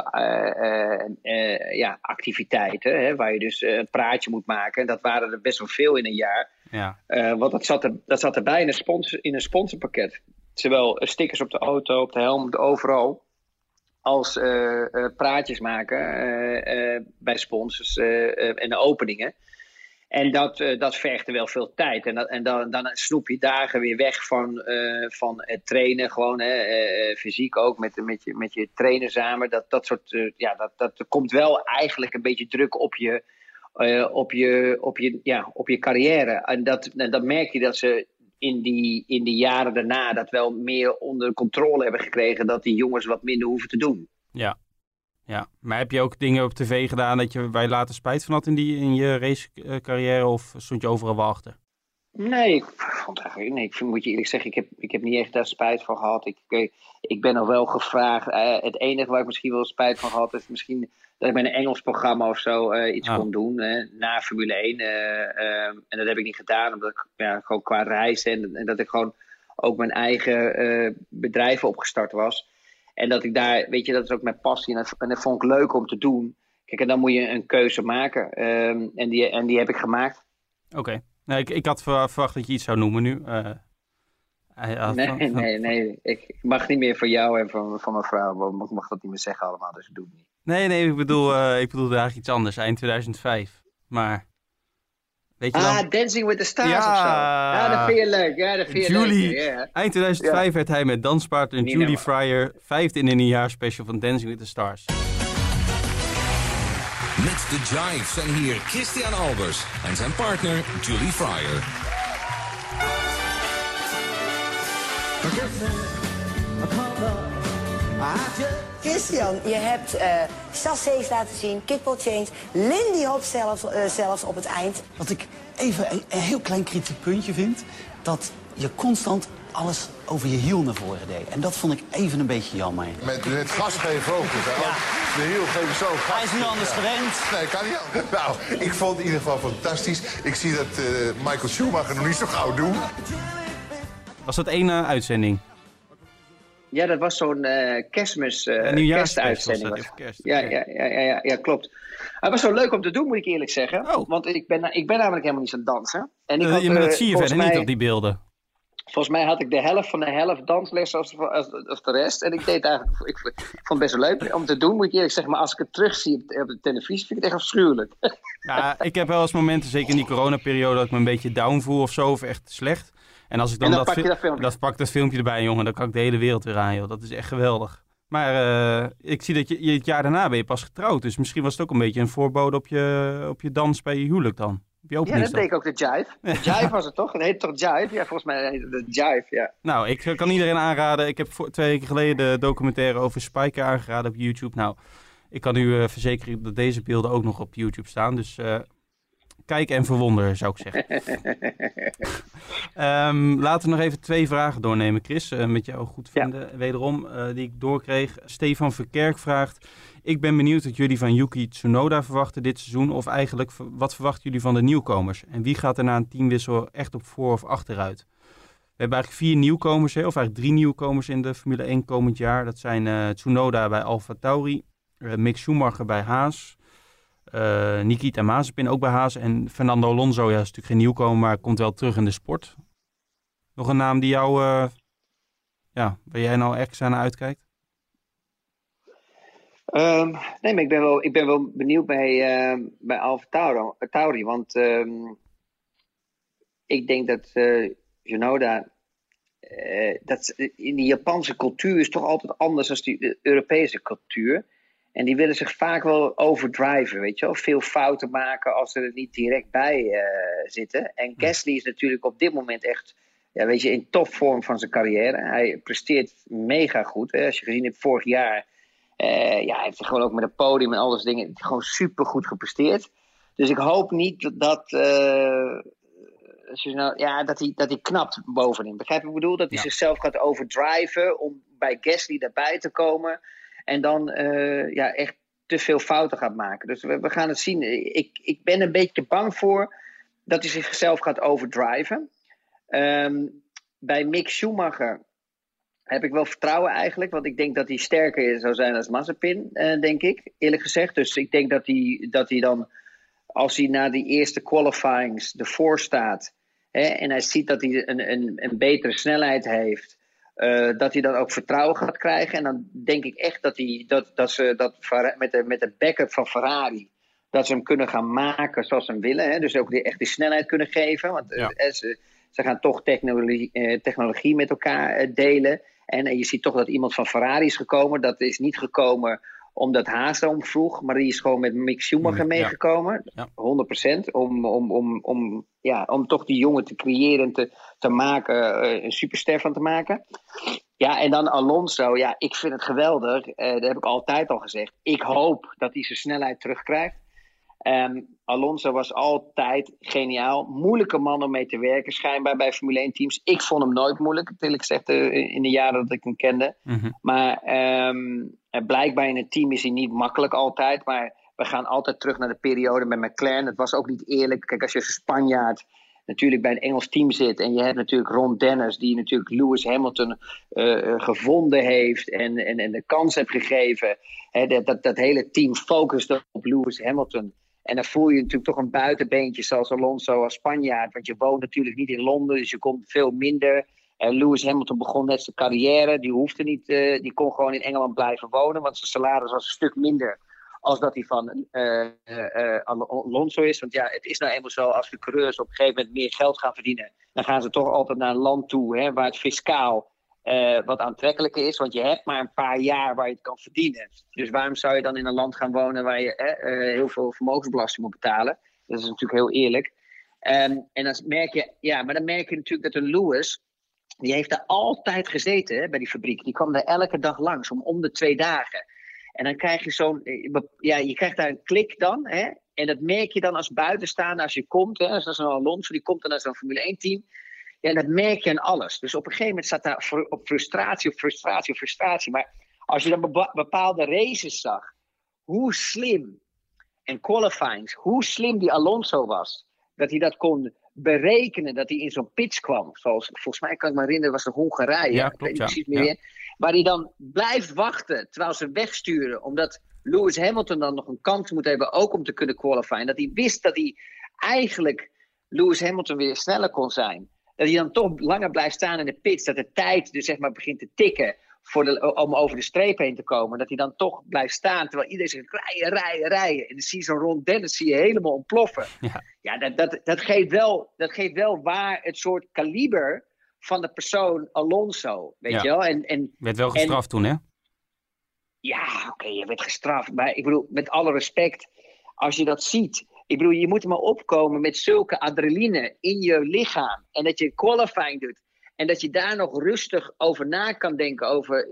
activiteiten, waar je dus een praatje moet maken. En dat waren er best wel veel in een jaar. Ja. Want dat zat erbij in een sponsorpakket. Zowel stickers op de auto, op de helm, overal. Als praatjes maken bij sponsors en de openingen. En dat vergde wel veel tijd. En dan snoep je dagen weer weg van het trainen. Gewoon fysiek ook met je trainer samen. Dat komt wel eigenlijk een beetje druk op je carrière. En dan merk je dat ze in die jaren daarna dat wel meer onder controle hebben gekregen. Dat die jongens wat minder hoeven te doen. Ja, maar heb je ook dingen op tv gedaan waar je later spijt van had in je racecarrière of stond je overal wel achter? Nee, ik moet je eerlijk zeggen, ik heb niet echt daar spijt van gehad. Ik ben nog wel gevraagd. Het enige waar ik misschien wel spijt van had is misschien dat ik met een Engels programma of zo iets kon doen na Formule 1. En dat heb ik niet gedaan, omdat ik gewoon qua reizen en dat ik gewoon ook mijn eigen bedrijf opgestart was. En dat ik daar, weet je, dat is ook mijn passie en dat vond ik leuk om te doen. Kijk, en dan moet je een keuze maken. En die heb ik gemaakt. Oké. Nee, ik had verwacht dat je iets zou noemen nu. Nee. Ik mag niet meer van jou en van mijn vrouw. Ik mag dat niet meer zeggen allemaal, dus ik doe het niet. Nee, ik bedoelde eigenlijk iets anders. Eind 2005. Maar... Weet je dan... Dancing with the Stars of zo. Ja, dat vind je leuk. Ja, dat vind je leuk. Yeah. Eind 2005 werd hij met danspartner Julie Fryer 5e in een jaar special van Dancing with the Stars. Met de Jive zijn hier Christian Albers en zijn partner Julie Fryer. Christian, je hebt chassis laten zien, kickball change, Lindy Hop zelfs op het eind. Wat ik even een heel klein kritiek puntje vind, dat je constant alles over je hiel naar voren deed. En dat vond ik even een beetje jammer. Met het gas geven ook. Dus de hiel geven zo gas. Hij is niet anders gewend. Nee, kan niet anders. Nou, ik vond het in ieder geval fantastisch. Ik zie dat Michael Schumacher nog niet zo gauw doet. Was dat één uitzending? Ja, dat was zo'n kerstuitzending. Ja, klopt. Het was zo leuk om te doen, moet ik eerlijk zeggen. Oh. Want ik ben namelijk helemaal niet zo'n danser. En ik Maar dat zie je verder niet op die beelden. Volgens mij had ik de helft van de helft dansles als de rest. En ik deed eigenlijk, ik vond het best wel leuk om te doen, moet ik eerlijk zeggen. Maar als ik het terugzie op de televisie, vind ik het echt afschuwelijk. Ja, ik heb wel eens momenten, zeker in die coronaperiode, dat ik me een beetje down voel of zo, of echt slecht. En als ik dan pak dat filmpje erbij, jongen, dan kan ik de hele wereld weer aan, joh. Dat is echt geweldig. Maar ik zie dat je het jaar daarna ben je pas getrouwd. Dus misschien was het ook een beetje een voorbode op je dans bij je huwelijk dan. Ja, dat deed ik ook de Jive. De Jive was het toch? Het heet toch Jive? Ja, volgens mij heet het de Jive, ja. Nou, ik kan iedereen aanraden. Ik heb 2 weken geleden de documentaire over Spijker aangeraden op YouTube. Nou, ik kan u verzekeren dat deze beelden ook nog op YouTube staan. Dus kijk en verwonder, zou ik zeggen. Laten we nog even 2 vragen doornemen, Chris. Met jou goed vinden, wederom, die ik doorkreeg. Stefan Verkerk vraagt: ik ben benieuwd wat jullie van Yuki Tsunoda verwachten dit seizoen. Of eigenlijk, wat verwachten jullie van de nieuwkomers? En wie gaat er na een teamwissel echt op voor- of achteruit? We hebben eigenlijk 4 nieuwkomers, of eigenlijk 3 nieuwkomers in de Formule 1 komend jaar. Dat zijn Tsunoda bij AlphaTauri, Mick Schumacher bij Haas, Nikita Mazepin ook bij Haas. En Fernando Alonso, ja, is natuurlijk geen nieuwkomer, maar komt wel terug in de sport. Nog een naam die jou, waar jij nou echt aan uitkijkt? Nee, maar ik ben wel benieuwd bij AlphaTauri. Want ik denk dat Tsunoda, in die Japanse cultuur is toch altijd anders dan die Europese cultuur. En die willen zich vaak wel overdriven, weet je wel. Veel fouten maken als ze er niet direct bij zitten. En Gasly is natuurlijk op dit moment echt, ja, weet je, in topvorm van zijn carrière. Hij presteert mega goed. Hè. Als je gezien hebt vorig jaar, hij heeft gewoon ook met het podium en al dat soort dingen gewoon super goed gepresteerd. Dus ik hoop niet dat hij knapt bovenin. Begrijp je wat ik bedoel? Dat hij zichzelf gaat overdriven om bij Gasly daarbij te komen. En dan echt te veel fouten gaat maken. Dus we gaan het zien. Ik ben een beetje bang voor dat hij zichzelf gaat overdriven. Bij Mick Schumacher heb ik wel vertrouwen eigenlijk. Want ik denk dat hij sterker zou zijn als Mazepin, denk ik. Eerlijk gezegd. Dus ik denk dat hij dan, als hij na die eerste qualifyings ervoor staat, en hij ziet dat hij een betere snelheid heeft, dat hij dan ook vertrouwen gaat krijgen. En dan denk ik echt dat ze met de backup van Ferrari, dat ze hem kunnen gaan maken zoals ze hem willen. Hè? Dus ook echt die snelheid kunnen geven. Want ze gaan toch technologie met elkaar delen. En je ziet toch dat iemand van Ferrari is gekomen. Dat is niet gekomen omdat Haas daarom vroeg, maar die is gewoon met Mick Schumacher meegekomen. Ja. 100%. Om toch die jongen te creëren en te maken, een superster van te maken. Ja, en dan Alonso. Ja, ik vind het geweldig. Dat heb ik altijd al gezegd. Ik hoop dat hij zijn snelheid terugkrijgt. Alonso was altijd geniaal. Moeilijke man om mee te werken, schijnbaar bij Formule 1 teams. Ik vond hem nooit moeilijk, eerlijk gezegd, in de jaren dat ik hem kende. Mm-hmm. Maar blijkbaar in het team is hij niet makkelijk altijd. Maar we gaan altijd terug naar de periode met McLaren. Het was ook niet eerlijk. Kijk, als je als Spanjaard natuurlijk bij een Engels team zit, en je hebt natuurlijk Ron Dennis, die natuurlijk Lewis Hamilton gevonden heeft en de kans heeft gegeven. Dat hele team focuste op Lewis Hamilton. En dan voel je natuurlijk toch een buitenbeentje zoals Alonso als Spanjaard. Want je woont natuurlijk niet in Londen, dus je komt veel minder. Lewis Hamilton begon net zijn carrière. Die hoefde niet, die kon gewoon in Engeland blijven wonen, want zijn salaris was een stuk minder als dat hij van Alonso is. Want ja, het is nou eenmaal zo, als de coureurs op een gegeven moment meer geld gaan verdienen, dan gaan ze toch altijd naar een land toe, waar het fiscaal wat aantrekkelijker is. Want je hebt maar een paar jaar waar je het kan verdienen. Dus waarom zou je dan in een land gaan wonen waar je heel veel vermogensbelasting moet betalen? Dat is natuurlijk heel eerlijk. En dan merk je, maar dan merk je natuurlijk dat een Lewis, die heeft daar altijd gezeten bij die fabriek. Die kwam daar elke dag langs, om de 2 dagen. En dan krijg je je krijgt daar een klik dan. Hè? En dat merk je dan als buitenstaander als je komt. Hè? Als een Alonso, die komt dan naar zo'n Formule 1 team. Ja, dat merk je aan alles. Dus op een gegeven moment staat daar op frustratie. Maar als je dan bepaalde races zag, hoe slim en qualifyings, hoe slim die Alonso was. Dat hij dat kon berekenen, dat hij in zo'n pitch kwam. Zoals, volgens mij kan ik me herinneren, was de Hongarije. Ja, ik weet niet klopt, precies meer. Waar hij dan blijft wachten, terwijl ze wegsturen. Omdat Lewis Hamilton dan nog een kans moet hebben, ook om te kunnen qualifyen. Dat hij wist dat hij eigenlijk Lewis Hamilton weer sneller kon zijn. Dat hij dan toch langer blijft staan in de pits. Dat de tijd dus zeg maar begint te tikken om over de streep heen te komen. Dat hij dan toch blijft staan. Terwijl iedereen zegt rijden. En dan zie je zo'n Ron Dennis helemaal ontploffen. Ja, dat geeft wel waar het soort kaliber van de persoon Alonso. Weet je wel? En werd wel gestraft toen, hè? Ja, oké, je werd gestraft. Maar ik bedoel, met alle respect, als je dat ziet. Ik bedoel, je moet er maar opkomen met zulke adrenaline in je lichaam. En dat je qualifying doet. En dat je daar nog rustig over na kan denken. Over,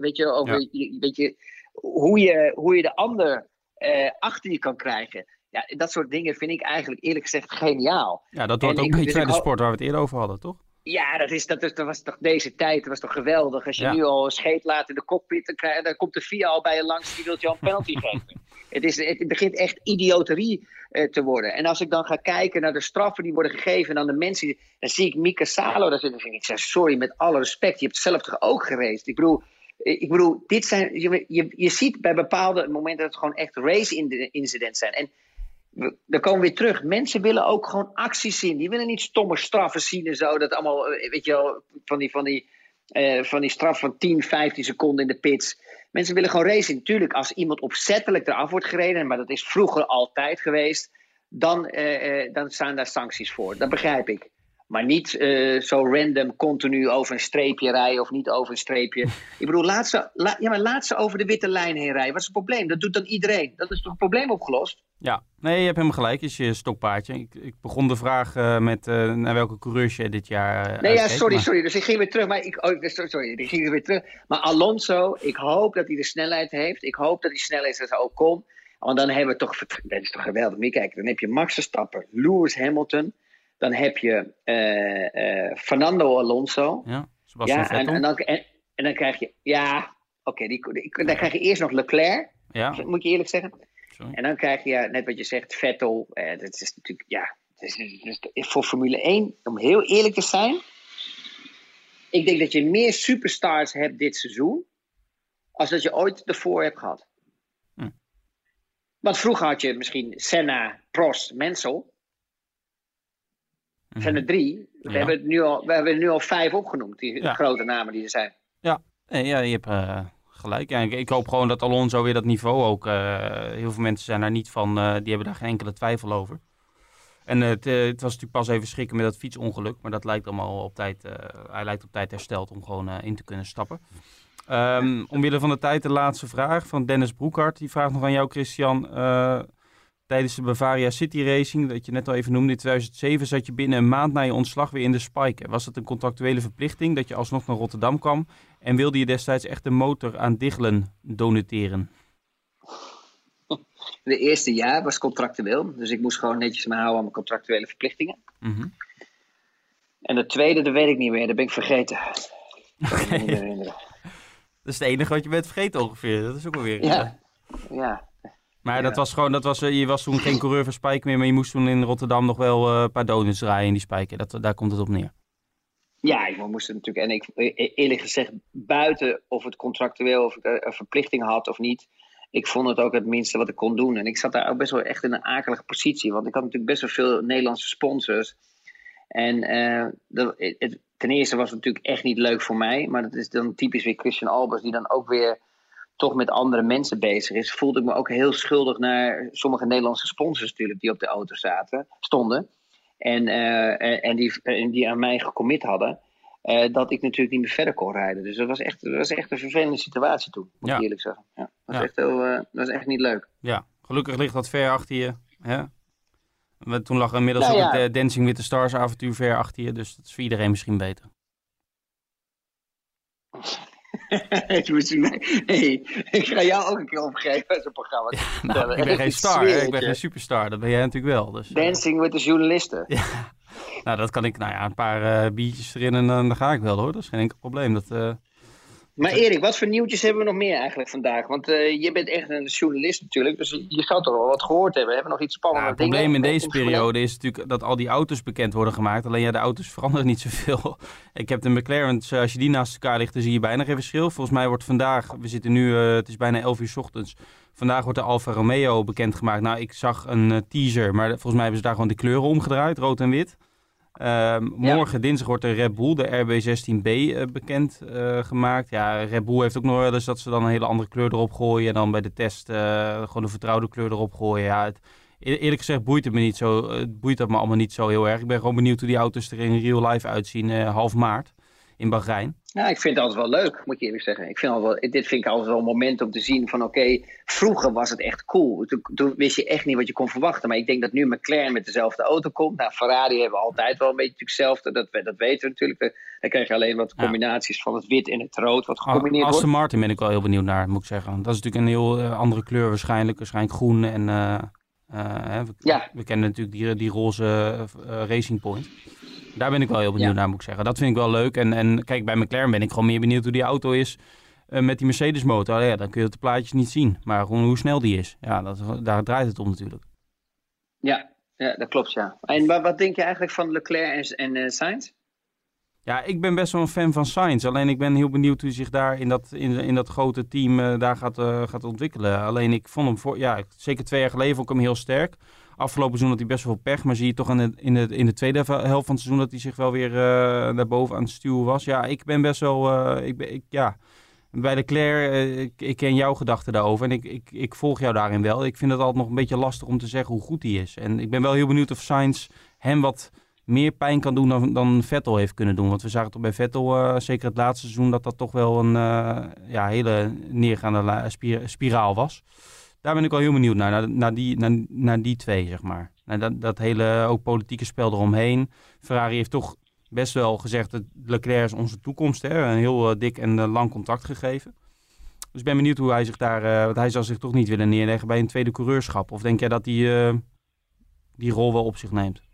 hoe je de ander achter je kan krijgen. Ja, dat soort dingen vind ik eigenlijk eerlijk gezegd geniaal. Ja, dat hoort ook een beetje bij de sport waar we het eerder over hadden, toch? Ja, dat was toch deze tijd. Dat was toch geweldig. Als je nu al scheet laat in de cockpit, dan komt de FIA al bij je langs. Die wil je al een penalty geven. Het begint echt idioterie te worden. En als ik dan ga kijken naar de straffen die worden gegeven en aan de mensen, dan zie ik Mika Salo daar zitten. Ik zeg, sorry, met alle respect. Je hebt zelf toch ook geraced? Ik bedoel, dit zijn, je ziet bij bepaalde momenten dat het gewoon echt race-incidents zijn. En dan komen we weer terug. Mensen willen ook gewoon acties zien. Die willen niet stomme straffen zien en zo. Dat allemaal, weet je wel, van die straf van 10, 15 seconden in de pits. Mensen willen gewoon racen. Natuurlijk, als iemand opzettelijk eraf wordt gereden, maar dat is vroeger altijd geweest, dan staan daar sancties voor. Dat begrijp ik. Maar niet zo random continu over een streepje rijden of niet over een streepje. Ik bedoel, laat ze over de witte lijn heen rijden. Wat is het probleem? Dat doet dan iedereen. Dat is toch het probleem opgelost? Ja, nee, je hebt helemaal gelijk. Is je stokpaardje. Ik begon de vraag met naar welke coureurs je dit jaar sorry. Dus ik ging weer terug. Ik ging weer terug. Maar Alonso, ik hoop dat hij de snelheid heeft. Ik hoop dat hij sneller is dan Ocon. Want dan hebben we toch... Dat is toch geweldig. Maar kijk, dan heb je Max Verstappen, Lewis Hamilton. Dan heb je Fernando Alonso. Ja, Sebastian Vettel. En dan krijg je... Ja, oké. Dan krijg je eerst nog Leclerc. Ja. Moet je eerlijk zeggen. Sorry. En dan krijg je, net wat je zegt, Vettel. Dat is natuurlijk... Ja, voor Formule 1, om heel eerlijk te zijn... Ik denk dat je meer superstars hebt dit seizoen... als dat je ooit ervoor hebt gehad. Want vroeger had je misschien Senna, Prost, Mansell... Er zijn er 3. We hebben er nu al 5 opgenoemd, die grote namen die er zijn. Ja, je hebt gelijk. Ja, ik hoop gewoon dat Alonso weer dat niveau ook... heel veel mensen zijn daar niet van, die hebben daar geen enkele twijfel over. En het was natuurlijk pas even schrikken met dat fietsongeluk, maar dat lijkt allemaal op tijd... hij lijkt op tijd hersteld om gewoon in te kunnen stappen. Omwille van de tijd de laatste vraag van Dennis Broekhart. Die vraagt nog aan jou, Christian... Tijdens de Bavaria City Racing, dat je net al even noemde, in 2007 zat je binnen een maand na je ontslag weer in de Spike. Was dat een contractuele verplichting dat je alsnog naar Rotterdam kwam? En wilde je destijds echt de motor aan Dichelen donateren? De eerste jaar was contractueel, dus ik moest gewoon netjes me houden aan mijn contractuele verplichtingen. Mm-hmm. En de tweede, dat weet ik niet meer, dat ben ik vergeten. Dat is het enige wat je bent vergeten ongeveer, dat is ook alweer... Ja. Maar je was toen geen coureur van Spijker meer, maar je moest toen in Rotterdam nog wel een paar donuts draaien in die Spijker. Daar komt het op neer. Ja, ik moest het natuurlijk, en ik eerlijk gezegd, buiten of het contractueel of ik een verplichting had of niet, ik vond het ook het minste wat ik kon doen. En ik zat daar ook best wel echt in een akelige positie, want ik had natuurlijk best wel veel Nederlandse sponsors. En ten eerste was het natuurlijk echt niet leuk voor mij, maar dat is dan typisch weer Christian Albers, die dan ook weer toch met andere mensen bezig is, voelde ik me ook heel schuldig naar sommige Nederlandse sponsors natuurlijk die op de auto stonden en die aan mij gecommit hadden. dat ik natuurlijk niet meer verder kon rijden. Dus dat was echt een vervelende situatie toen, moet ik eerlijk zeggen. Ja, dat was echt niet leuk. Ja, gelukkig ligt dat ver achter je. Hè? Toen lag inmiddels ook het Dancing with the Stars avontuur ver achter je. Dus dat is voor iedereen misschien beter. Ik ga jou ook een keer opgeven als een programma. Ik ben geen star, ik ben geen superstar. Dat ben jij natuurlijk wel. Dus, Dancing with the journalisten. Ja. Nou, dat kan ik, een paar biertjes erin en dan ga ik wel hoor. Dat is geen enkel probleem. Maar Erik, wat voor nieuwtjes hebben we nog meer eigenlijk vandaag? Want je bent echt een journalist natuurlijk, dus je zou toch wel wat gehoord hebben. Hebben we nog iets spannends? Het probleem in deze periode is natuurlijk dat al die auto's bekend worden gemaakt. Alleen de auto's veranderen niet zoveel. Ik heb de McLaren, als je die naast elkaar ligt, dan zie je bijna geen verschil. Volgens mij wordt vandaag, we zitten nu, het is bijna 11 uur 's ochtends. Vandaag wordt de Alfa Romeo bekendgemaakt. Nou, ik zag een teaser, maar volgens mij hebben ze daar gewoon de kleuren omgedraaid, rood en wit. Morgen dinsdag wordt de Red Bull, de RB16B, bekend gemaakt. Ja, Red Bull heeft ook nog wel eens dat ze dan een hele andere kleur erop gooien. En dan bij de test gewoon een vertrouwde kleur erop gooien. Ja, eerlijk gezegd boeit dat me allemaal niet zo heel erg. Ik ben gewoon benieuwd hoe die auto's er in real life uitzien half maart in Bahrein. Ja, ik vind het altijd wel leuk, moet je eerlijk zeggen. Dit vind ik altijd wel een moment om te zien van oké, vroeger was het echt cool. Toen wist je echt niet wat je kon verwachten. Maar ik denk dat nu McLaren met dezelfde auto komt. Nou, Ferrari hebben altijd wel een beetje hetzelfde. Dat weten we natuurlijk. Dan krijg je alleen wat combinaties van het wit en het rood wat gecombineerd wordt. Aston Martin ben ik wel heel benieuwd naar, moet ik zeggen. Dat is natuurlijk een heel andere kleur waarschijnlijk groen. En we kennen natuurlijk die roze Racing Point. Daar ben ik wel heel benieuwd naar, moet ik zeggen. Dat vind ik wel leuk. En kijk, bij McLaren ben ik gewoon meer benieuwd hoe die auto is met die Mercedes motor. Ja, dan kun je op de plaatjes niet zien. Maar gewoon hoe snel die is. Ja, daar draait het om natuurlijk. Ja, dat klopt, ja. En wat denk je eigenlijk van Leclerc en Sainz? Ja, ik ben best wel een fan van Sainz. Alleen ik ben heel benieuwd hoe hij zich daar in dat grote team daar gaat ontwikkelen. Alleen ik vond hem zeker 2 jaar geleden vond ik hem heel sterk. Afgelopen seizoen had hij best wel veel pech, maar zie je toch in de tweede helft van het seizoen dat hij zich wel weer naar boven aan het stuwen was. Ja, ik ben best wel, bij Leclerc, ik ken jouw gedachten daarover en ik volg jou daarin wel. Ik vind het altijd nog een beetje lastig om te zeggen hoe goed hij is. En ik ben wel heel benieuwd of Sainz hem wat meer pijn kan doen dan Vettel heeft kunnen doen. Want we zagen toch bij Vettel, zeker het laatste seizoen, dat toch wel een hele neergaande spiraal was. Daar ben ik wel heel benieuwd naar die twee, zeg maar. Dat hele ook politieke spel eromheen. Ferrari heeft toch best wel gezegd dat Leclerc is onze toekomst. Hè? Een heel dik en lang contact gegeven. Dus ik ben benieuwd hoe hij zich daar... want hij zal zich toch niet willen neerleggen bij een tweede coureurschap. Of denk jij dat hij die rol wel op zich neemt?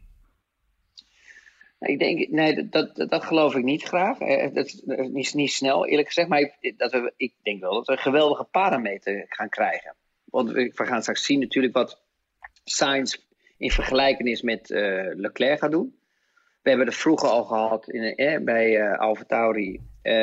Nee, dat geloof ik niet graag. Dat is niet snel, eerlijk gezegd. Maar ik denk wel dat we een geweldige parameter gaan krijgen. Want we gaan straks zien natuurlijk wat Sainz in vergelijking met Leclerc gaat doen. We hebben het vroeger al gehad bij AlphaTauri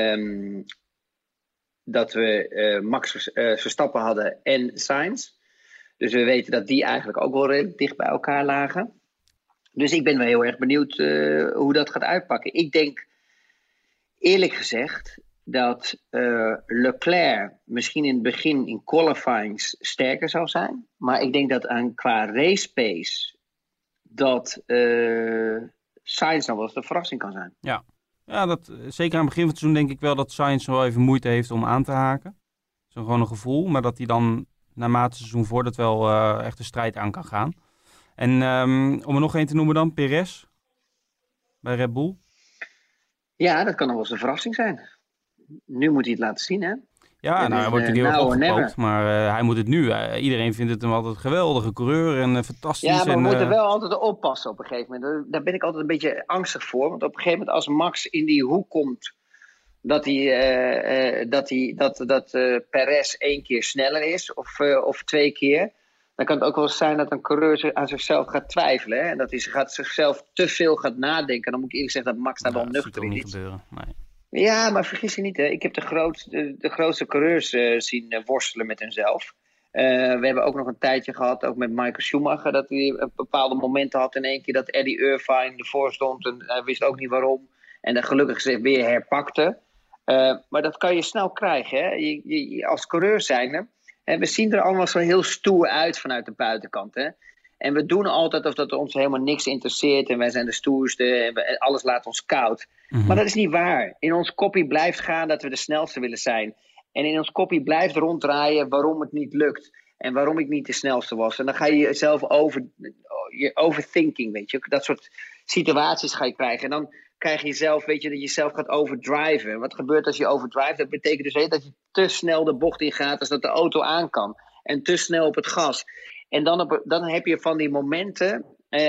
dat we Max Verstappen hadden en Sainz. Dus we weten dat die eigenlijk ook wel redelijk dicht bij elkaar lagen. Dus ik ben wel heel erg benieuwd hoe dat gaat uitpakken. Ik denk eerlijk gezegd dat Leclerc misschien in het begin in qualifyings sterker zou zijn. Maar ik denk dat qua race pace dat Sainz nog wel eens de verrassing kan zijn. Ja, zeker aan het begin van het seizoen denk ik wel dat Sainz wel even moeite heeft om aan te haken. Dat is gewoon een gevoel, maar dat hij dan naarmate het seizoen voordat wel echt de strijd aan kan gaan. En om er nog één te noemen dan, Perez bij Red Bull. Ja, dat kan nog wel eens een verrassing zijn. Nu moet hij het laten zien, hè? Ja, hij wordt natuurlijk heel erg opgepookt, maar hij moet het nu. Iedereen vindt het hem altijd een geweldige coureur en fantastisch. Ja, maar we moeten wel altijd oppassen op een gegeven moment. Daar ben ik altijd een beetje angstig voor. Want op een gegeven moment als Max in die hoek komt dat Perez 1 keer sneller is of 2 keer, dan kan het ook wel zijn dat een coureur aan zichzelf gaat twijfelen. Hè? En dat hij zichzelf te veel gaat nadenken. Dan moet ik eerlijk zeggen dat Max daar wel nuchter in is. Dat gebeuren, nee. Ja, maar vergis je niet. Hè? Ik heb de grootste coureurs zien worstelen met hunzelf. We hebben ook nog een tijdje gehad, ook met Michael Schumacher, dat hij bepaalde momenten had in één keer dat Eddie Irvine ervoor stond en hij wist ook niet waarom. En dan gelukkig zich weer herpakte. Maar dat kan je snel krijgen. Hè? Je als coureur zijnde. We zien er allemaal zo heel stoer uit vanuit de buitenkant. Hè? En we doen altijd of dat ons helemaal niks interesseert en wij zijn de stoerste en alles laat ons koud. Maar dat is niet waar. In ons koppie blijft gaan dat we de snelste willen zijn. En in ons koppie blijft ronddraaien waarom het niet lukt. En waarom ik niet de snelste was. En dan ga je jezelf overthinking, weet je. Dat soort situaties ga je krijgen. En dan krijg je jezelf, weet je, dat je jezelf gaat overdriven. Wat gebeurt als je overdrive? Dat betekent dus dat je te snel de bocht ingaat als dat de auto aan kan. En te snel op het gas. En dan heb je van die momenten,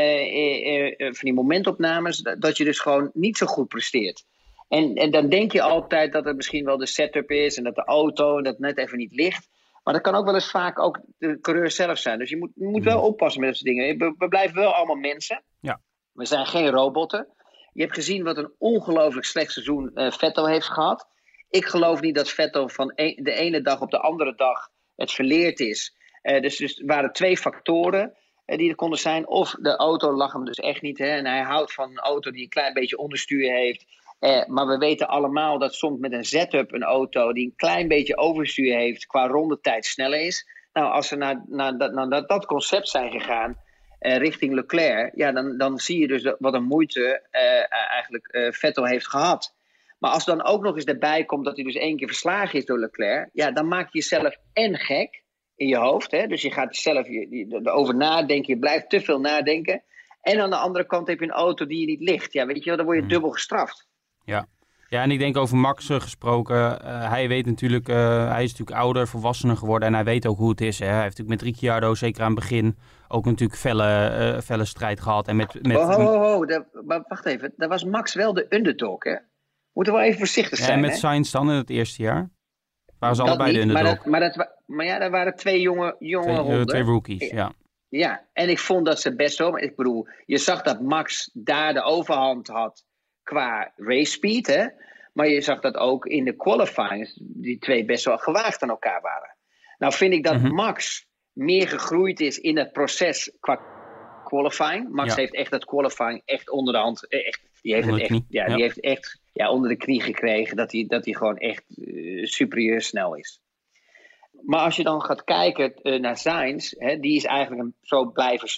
van die momentopnames, dat je dus gewoon niet zo goed presteert. En dan denk je altijd dat het misschien wel de setup is en dat de auto en dat het net even niet ligt. Maar dat kan ook wel eens vaak ook de coureur zelf zijn. Dus je moet wel oppassen met dat soort dingen. We blijven wel allemaal mensen. Ja. We zijn geen robotten. Je hebt gezien wat een ongelooflijk slecht seizoen Vettel heeft gehad. Ik geloof niet dat Vettel van de ene dag op de andere dag het verleerd is. Dus er waren 2 factoren die er konden zijn. Of de auto lag hem dus echt niet. Hè, en hij houdt van een auto die een klein beetje onderstuur heeft. Maar we weten allemaal dat soms met een setup een auto die een klein beetje overstuur heeft qua rondetijd sneller is. Nou, als ze naar dat concept zijn gegaan richting Leclerc, ja, dan zie je dus wat een moeite eigenlijk Vettel heeft gehad. Maar als dan ook nog eens erbij komt dat hij dus 1 keer verslagen is door Leclerc, ja, dan maak je jezelf gek in je hoofd. Hè? Dus je gaat zelf erover nadenken, je blijft te veel nadenken. En aan de andere kant heb je een auto die je niet ligt. Ja, weet je wel, dan word je dubbel gestraft. Ja, en ik denk over Max gesproken. Hij weet natuurlijk, hij is natuurlijk ouder, volwassener geworden. En hij weet ook hoe het is. Hè? Hij heeft natuurlijk met Ricciardo, zeker aan het begin, ook natuurlijk felle strijd gehad. En Maar wacht even, daar was Max wel de underdog, hè? Moeten we wel even voorzichtig zijn, en met Sainz dan in het eerste jaar? Waren ze dat allebei niet, de underdog? Maar ja, daar waren 2 jonge honden. 2 rookies, ja. Ja, en ik vond dat ze best wel... Ik bedoel, je zag dat Max daar de overhand had qua race speed, hè? Maar je zag dat ook in de qualifying, die 2 best wel gewaagd aan elkaar waren. Nou vind ik dat Max meer gegroeid is in het proces qua qualifying. Max heeft echt dat qualifying echt onder de hand... Die heeft echt onder de knie gekregen dat hij gewoon echt superieur snel is. Maar als je dan gaat kijken naar Sainz, die is eigenlijk zo blijven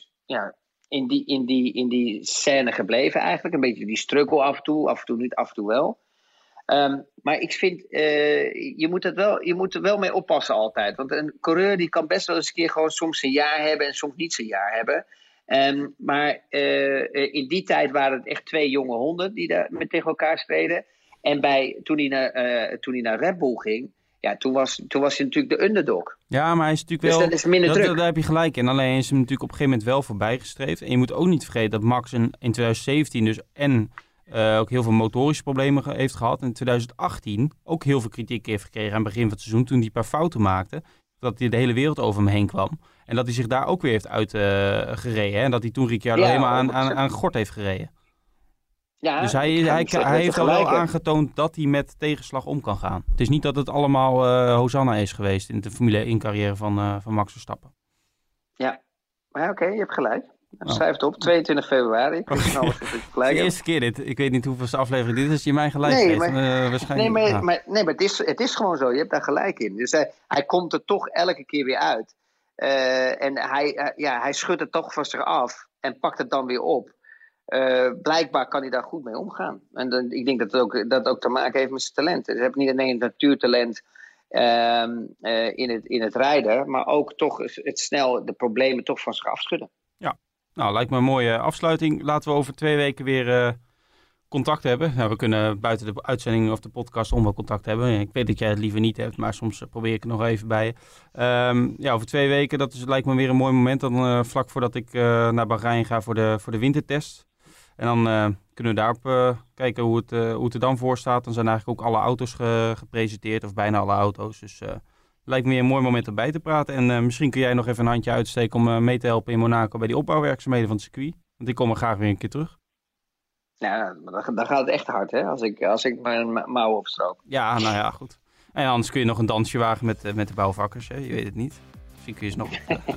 in die scène gebleven eigenlijk. Een beetje die struggle af en toe niet, af en toe wel. Maar ik vind, je moet er wel mee oppassen altijd. Want een coureur die kan best wel eens een keer gewoon soms een jaar hebben en soms niet zijn jaar hebben. Maar in die tijd waren het echt 2 jonge honden die daar tegen elkaar streden. En toen hij naar Red Bull ging, ja, toen was hij natuurlijk de underdog. Ja, maar hij is natuurlijk wel... Dus dat is minder druk. Daar heb je gelijk in. Alleen is hem natuurlijk op een gegeven moment wel voorbij gestreefd. En je moet ook niet vergeten dat Max in 2017 dus ook heel veel motorische problemen heeft gehad. In 2018 ook heel veel kritiek heeft gekregen aan het begin van het seizoen, toen hij een paar fouten maakte. Dat hij de hele wereld over hem heen kwam. En dat hij zich daar ook weer heeft uitgereden. En dat hij toen Ricciardo helemaal aan gort heeft gereden. Ja, dus hij heeft al wel aangetoond dat hij met tegenslag om kan gaan. Het is niet dat het allemaal Hosanna is geweest in de Formule 1 carrière van Max Verstappen. Ja, maar oké, je hebt gelijk. Schrijf het op, 22 februari. De eerste keer dit. Ik weet niet hoeveelste aflevering dit is als je mij gelijk geeft. Waarschijnlijk. Nee, maar het is gewoon zo. Je hebt daar gelijk in. Dus hij komt er toch elke keer weer uit. En hij schudt het toch van zich af en pakt het dan weer op. Blijkbaar kan hij daar goed mee omgaan. En ik denk dat het ook te maken heeft met zijn talent. Dus hij heeft niet alleen het natuurtalent in het rijden, maar ook toch het snel de problemen toch van zich afschudden. Ja, nou lijkt me een mooie afsluiting. Laten we over 2 weken weer contact hebben. Nou, we kunnen buiten de uitzending of de podcast om wel contact hebben. Ik weet dat jij het liever niet hebt, maar soms probeer ik het nog even bij je. Over 2 weken, dat lijkt me weer een mooi moment. Dan vlak voordat ik naar Bahrein ga voor de wintertest. En dan kunnen we daarop kijken hoe het er dan voor staat. Dan zijn eigenlijk ook alle auto's gepresenteerd, of bijna alle auto's. Dus lijkt me weer een mooi moment om bij te praten. En misschien kun jij nog even een handje uitsteken om mee te helpen in Monaco bij die opbouwwerkzaamheden van het circuit. Want ik kom er graag weer een keer terug. Ja, dan gaat het echt hard, hè? Als ik mijn mouwen opstroop. Ja, nou ja, goed. En anders kun je nog een dansje wagen met de bouwvakkers, hè? Je weet het niet. Misschien kun je ze nog...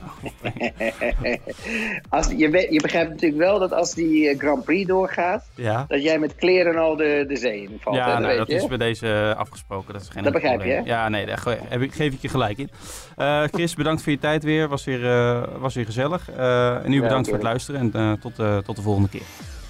Je begrijpt natuurlijk wel dat als die Grand Prix doorgaat, dat jij met kleren al de zee in valt. Ja, dat is bij deze afgesproken. Dat is geen begrijp probleem. je, Ja, nee, daar geef ik je gelijk in. Chris, bedankt voor je tijd weer. Was weer gezellig. En u bedankt voor het luisteren en tot de volgende keer.